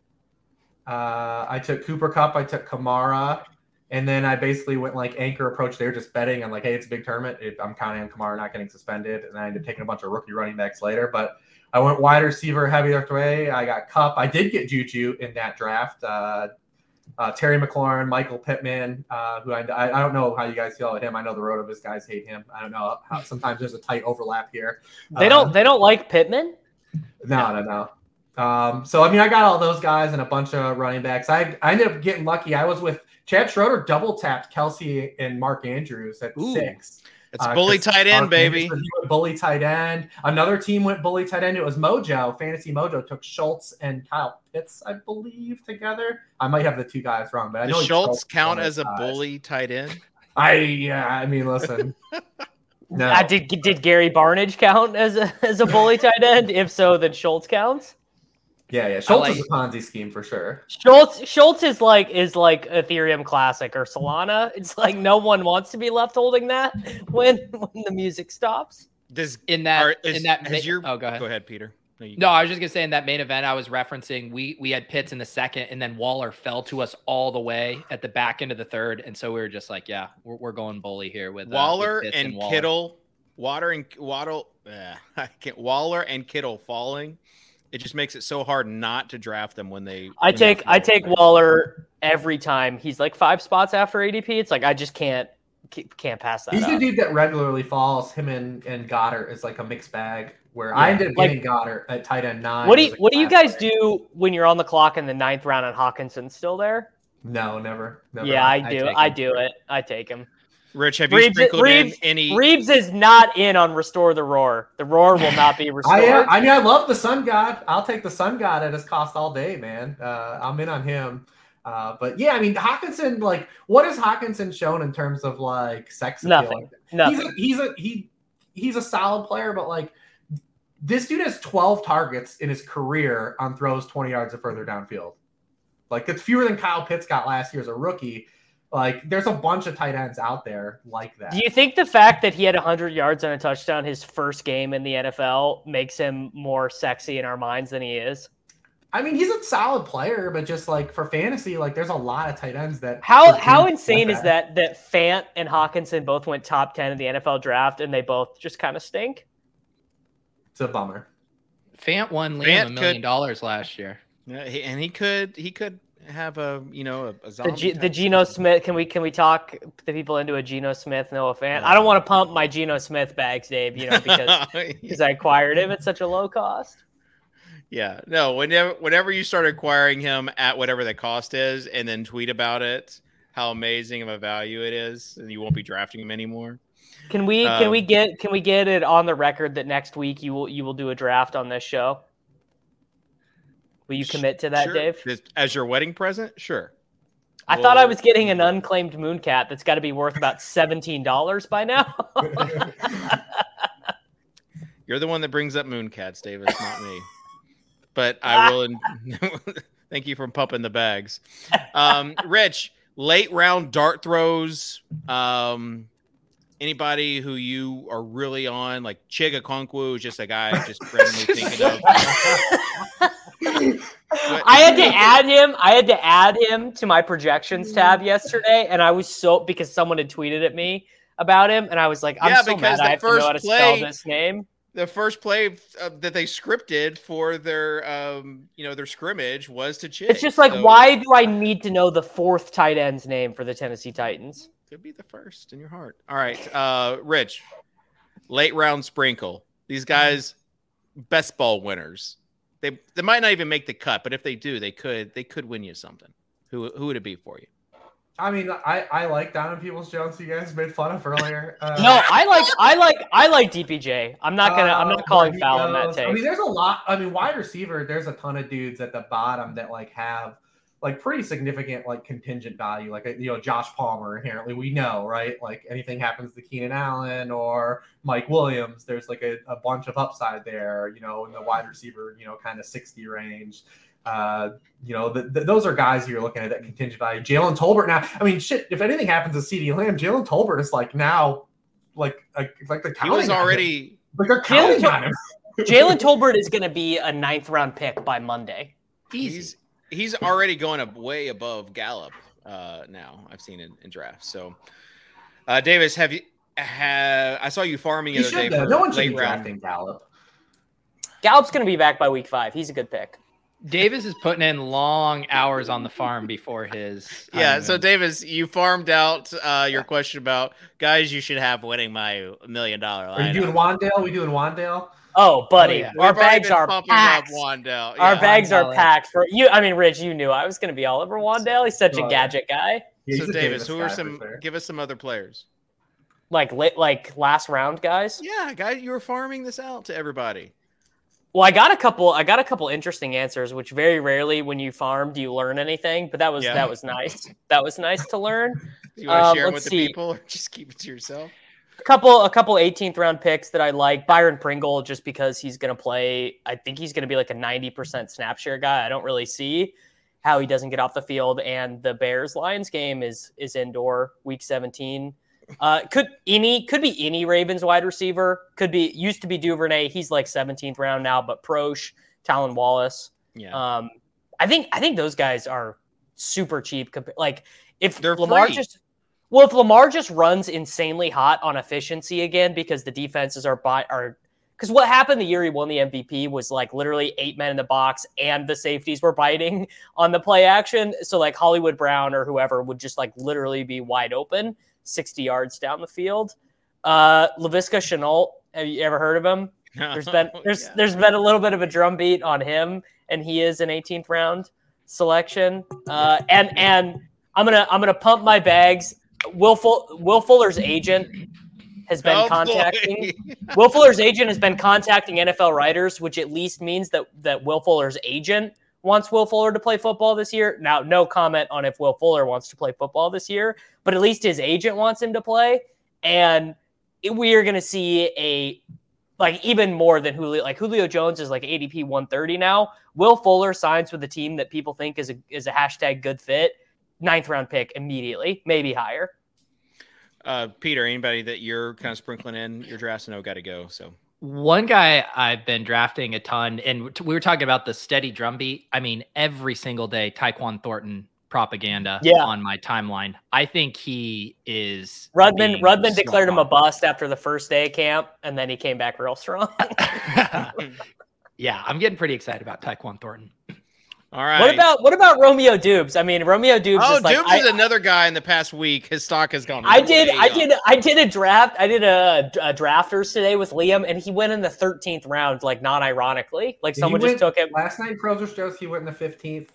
I took Cooper Kupp. I took Kamara. And then I basically went like anchor approach there, just betting on like, hey, it's a big tournament. I'm counting on Kamara not getting suspended. And I ended up taking a bunch of rookie running backs later. But I went wide receiver heavy left way. I got Kupp. I did get Juju in that draft. Terry McLaurin, Michael Pittman, who I don't know how you guys feel about him. I know the RotoViz guys hate him. I don't know how sometimes there's a tight overlap here. They don't like Pittman? No. So I mean, I got all those guys and a bunch of running backs. I ended up getting lucky. I was with Chad Schroeder, double tapped Kelsey and Mark Andrews at 6. It's bully tight end, baby. He went bully tight end. Another team went bully tight end. It was Mojo. Fantasy Mojo took Schultz and Kyle Pitts, I believe, together. I might have the 2 guys wrong, but I know Schultz count as a bully tight end. I mean, listen. No. Did Gary Barnage count as a bully tight end? If so, then Schultz counts. Yeah. Schultz is a Ponzi scheme for sure. Schultz is like Ethereum Classic or Solana. It's like no one wants to be left holding that when the music stops. Go ahead. Go ahead, Peter. No, I was just gonna say in that main event I was referencing, we had Pitts in the second, and then Waller fell to us all the way at the back end of the third, and so we were just like, yeah, we're going bully here with Waller with and Kittle, Waller and Kittle falling. It just makes it so hard not to draft them when they. I take Waller every time. He's like 5 spots after ADP. It's like I just can't pass that. He's up. the dude that regularly falls. Him and Goddard is like a mixed bag. Where I ended up getting Goddard at tight end 9. What do you guys do when you're on the clock in the 9th round and Hawkinson's still there? No, never. Yeah, I do. I do it. I take him. Rich, have you sprinkled in any? Reeves is not in on Restore the Roar. The Roar will not be restored. I love the Sun God. I'll take the Sun God at his cost all day, man. I'm in on him. But yeah, I mean, Hawkinson, like, what has Hawkinson shown in terms of like sex appeal? Nothing. He's a solid player, but like, this dude has 12 targets in his career on throws 20 yards or further downfield. Like, that's fewer than Kyle Pitts got last year as a rookie. Like, there's a bunch of tight ends out there like that. Do you think the fact that he had 100 yards and a touchdown his first game in the NFL makes him more sexy in our minds than he is? I mean, he's a solid player, but just like for fantasy, like there's a lot of tight ends that. How insane is that Fant and Hawkinson both went top 10 in the NFL draft and they both just kind of stink? It's a bummer. Fant won Liam $1 million last year. Yeah, and he could have a zombie the Geno Smith. Can we talk the people into a Geno Smith Noah Fant? I don't want to pump my Geno Smith bags, Dave, because I acquired him at such a low cost. Yeah, no. Whenever you start acquiring him at whatever the cost is, and then tweet about it, how amazing of a value it is, and you won't be drafting him anymore. Can we get it on the record that next week you will do a draft on this show? Will you commit to that, sure. Dave? As your wedding present? Sure. I thought I was getting an unclaimed Mooncat that's got to be worth about $17 by now. You're the one that brings up Mooncats, Davis, not me. But I will. Thank you for pumping the bags. Rich, late round dart throws. Anybody who you are really on, like Chig Okonkwo, is just a guy just randomly thinking of. I had to add him to my projections tab yesterday, and I was because someone had tweeted at me about him, and I was like, I'm so mad I have to know how to spell this name. The first play that they scripted for their their scrimmage was to Chig. It's just like, why do I need to know the fourth tight end's name for the Tennessee Titans? Could be the first in your heart. All right, Rich, late round sprinkle. These guys, best ball winners. They might not even make the cut, but if they do, they could win you something. Who would it be for you? I mean, I like Donovan Peoples-Jones. You guys made fun of earlier. No, I like DPJ. I'm not calling foul on that take. I mean, there's a lot. I mean, wide receiver. There's a ton of dudes at the bottom that like have like pretty significant like contingent value. Like Josh Palmer. Inherently, we know, right? Like anything happens to Keenan Allen or Mike Williams, there's like a bunch of upside there. In the wide receiver, kind of 60 range. Those are guys you're looking at that contingent value. Jalen Tolbert now. I mean, shit. If anything happens to CeeDee Lamb, Jalen Tolbert is like now, like the he was already like they're counting on him. Jalen Tolbert is going to be a 9th round pick by Monday. He's already going up way above Gallup now. I've seen in drafts. So, Davis, I saw you farming the other day. No one should be drafting Gallup. Gallup's going to be back by week 5. He's a good pick. Davis is putting in long hours on the farm before his. Yeah. So Davis, you farmed out your question about guys you should have winning my $1 million lineup. Are you doing Wandale? We doing Wandale? Oh, buddy, yeah. Our bags are packed. Yeah, our bags are packed for you. I mean, Rich, you knew I was going to be all over Wandale. He's such a gadget guy. Yeah, so Davis, who are give us some other players? Like last round guys? Yeah, guys, you were farming this out to everybody. Well, I got a couple interesting answers, which very rarely when you farm do you learn anything. But that was nice. That was nice to learn. Do you want to share it with the people, or just keep it to yourself? A couple 18th round picks that I like. Byron Pringle, just because he's going to play. I think he's going to be like a 90% snap share guy. I don't really see how he doesn't get off the field. And the Bears-Lions game is indoor, week 17. Could be any Ravens wide receiver. Used to be Duvernay. He's like 17th round now, but Proche, Talon Wallace. Yeah. I think those guys are super cheap. Like if they're Lamar free. if Lamar just runs insanely hot on efficiency again because the defenses are because what happened the year he won the MVP was like literally 8 men in the box and the safeties were biting on the play action. So like Hollywood Brown or whoever would just like literally be wide open 60 yards down the field. Laviska Shenault, have you ever heard of him? There's been a little bit of a drumbeat on him, and he is an 18th round selection. And I'm gonna pump my bags. Will Fuller's agent has been contacting. Will Fuller's agent has been contacting NFL writers, which at least means that Will Fuller's agent wants Will Fuller to play football this year. Now, no comment on if Will Fuller wants to play football this year, but at least his agent wants him to play. And we are going to see even more than Julio. Like Julio Jones is like ADP 130 now. Will Fuller signs with a team that people think is a hashtag good fit. 9th round pick immediately, maybe higher. Peter, anybody that you're kind of sprinkling in your drafts? No, got to go. So one guy I've been drafting a ton, and we were talking about the steady drumbeat. I mean, every single day, Tyquan Thornton propaganda on my timeline. I think he is. Rudman declared him a bust after the first day of camp, and then he came back real strong. Yeah, I'm getting pretty excited about Tyquan Thornton. All right. What about Romeo Dubes? I mean, Romeo Dubes is like Dubes is another guy in the past week. His stock has gone. I did a draft. I did a drafters today with Liam, and he went in the 13th round, like non-ironically. Like someone just took him. Last night, Pros or Joes, he went in the 15th.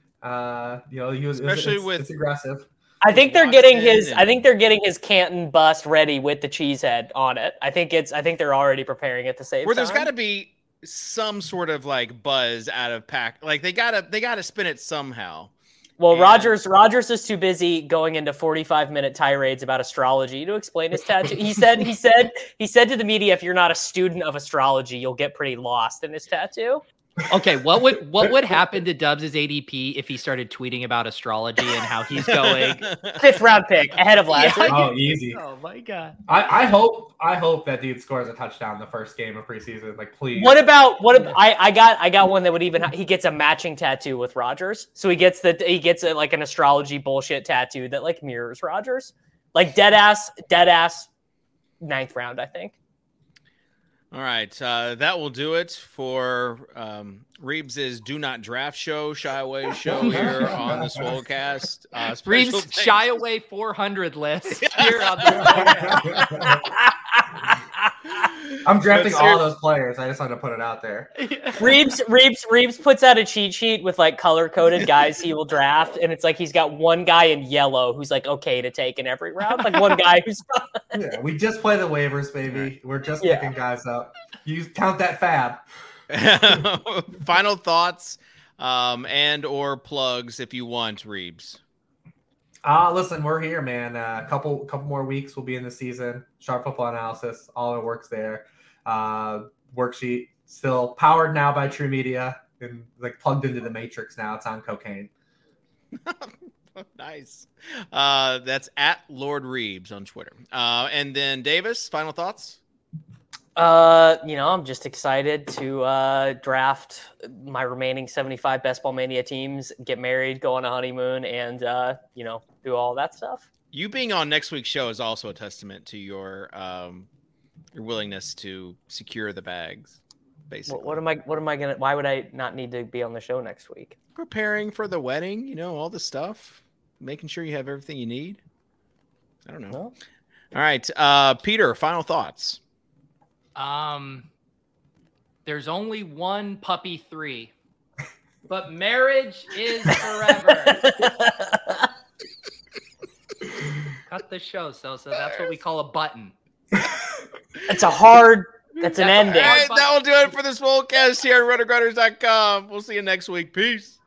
He was it's aggressive. I think they're getting his Canton bust ready with the cheesehead on it. I think they're already preparing it to save. There's got to be some sort of like buzz out of pack. Like they gotta spin it somehow. Well, Rogers is too busy going into 45-minute tirades about astrology to explain his tattoo. He said to the media, if you're not a student of astrology, you'll get pretty lost in his tattoo. Okay, what would happen to Dubs' ADP if he started tweeting about astrology and how he's going? 5th round pick ahead of Lazard. Oh, easy. Oh my god. I hope that dude scores a touchdown in the first game of preseason. Like, please. I got one that would even he gets a matching tattoo with Rogers. So he gets like an astrology bullshit tattoo that like mirrors Rogers. Like dead ass 9th round, I think. All right, that will do it for Reeves' Do Not Draft Show, Shy Away show here on the Swolecast. Reeves' Shy Away 400 list here on the I'm drafting all those players. I just want to put it out there. Reeves puts out a cheat sheet with like color-coded guys he will draft, and it's like he's got one guy in yellow who's like okay to take in every round. Like one guy who's yeah, we just play the waivers, baby. We're just picking guys up. You count that fab. Final thoughts and or plugs if you want, Reeves. Listen, we're here, man. A couple more weeks we'll be in the season. Sharp Football Analysis, all the work's there. Worksheet still powered now by True Media and like plugged into the Matrix now. It's on cocaine. Nice. That's at Lord Reeves on Twitter. And then Davis, final thoughts? I'm just excited to draft my remaining 75 Best Ball Mania teams, get married, go on a honeymoon, and do all that stuff. You being on next week's show is also a testament to your willingness to secure the bags. Basically, what am I gonna? Why would I not need to be on the show next week? Preparing for the wedding, all the stuff, making sure you have everything you need. I don't know. No. All right, Peter, final thoughts. There's only one puppy 3, but marriage is forever. Cut the show, so that's what we call a button. That's an ending. All right, that will do it for this Swolecast here at RotoGrubbers.com. We'll see you next week. Peace.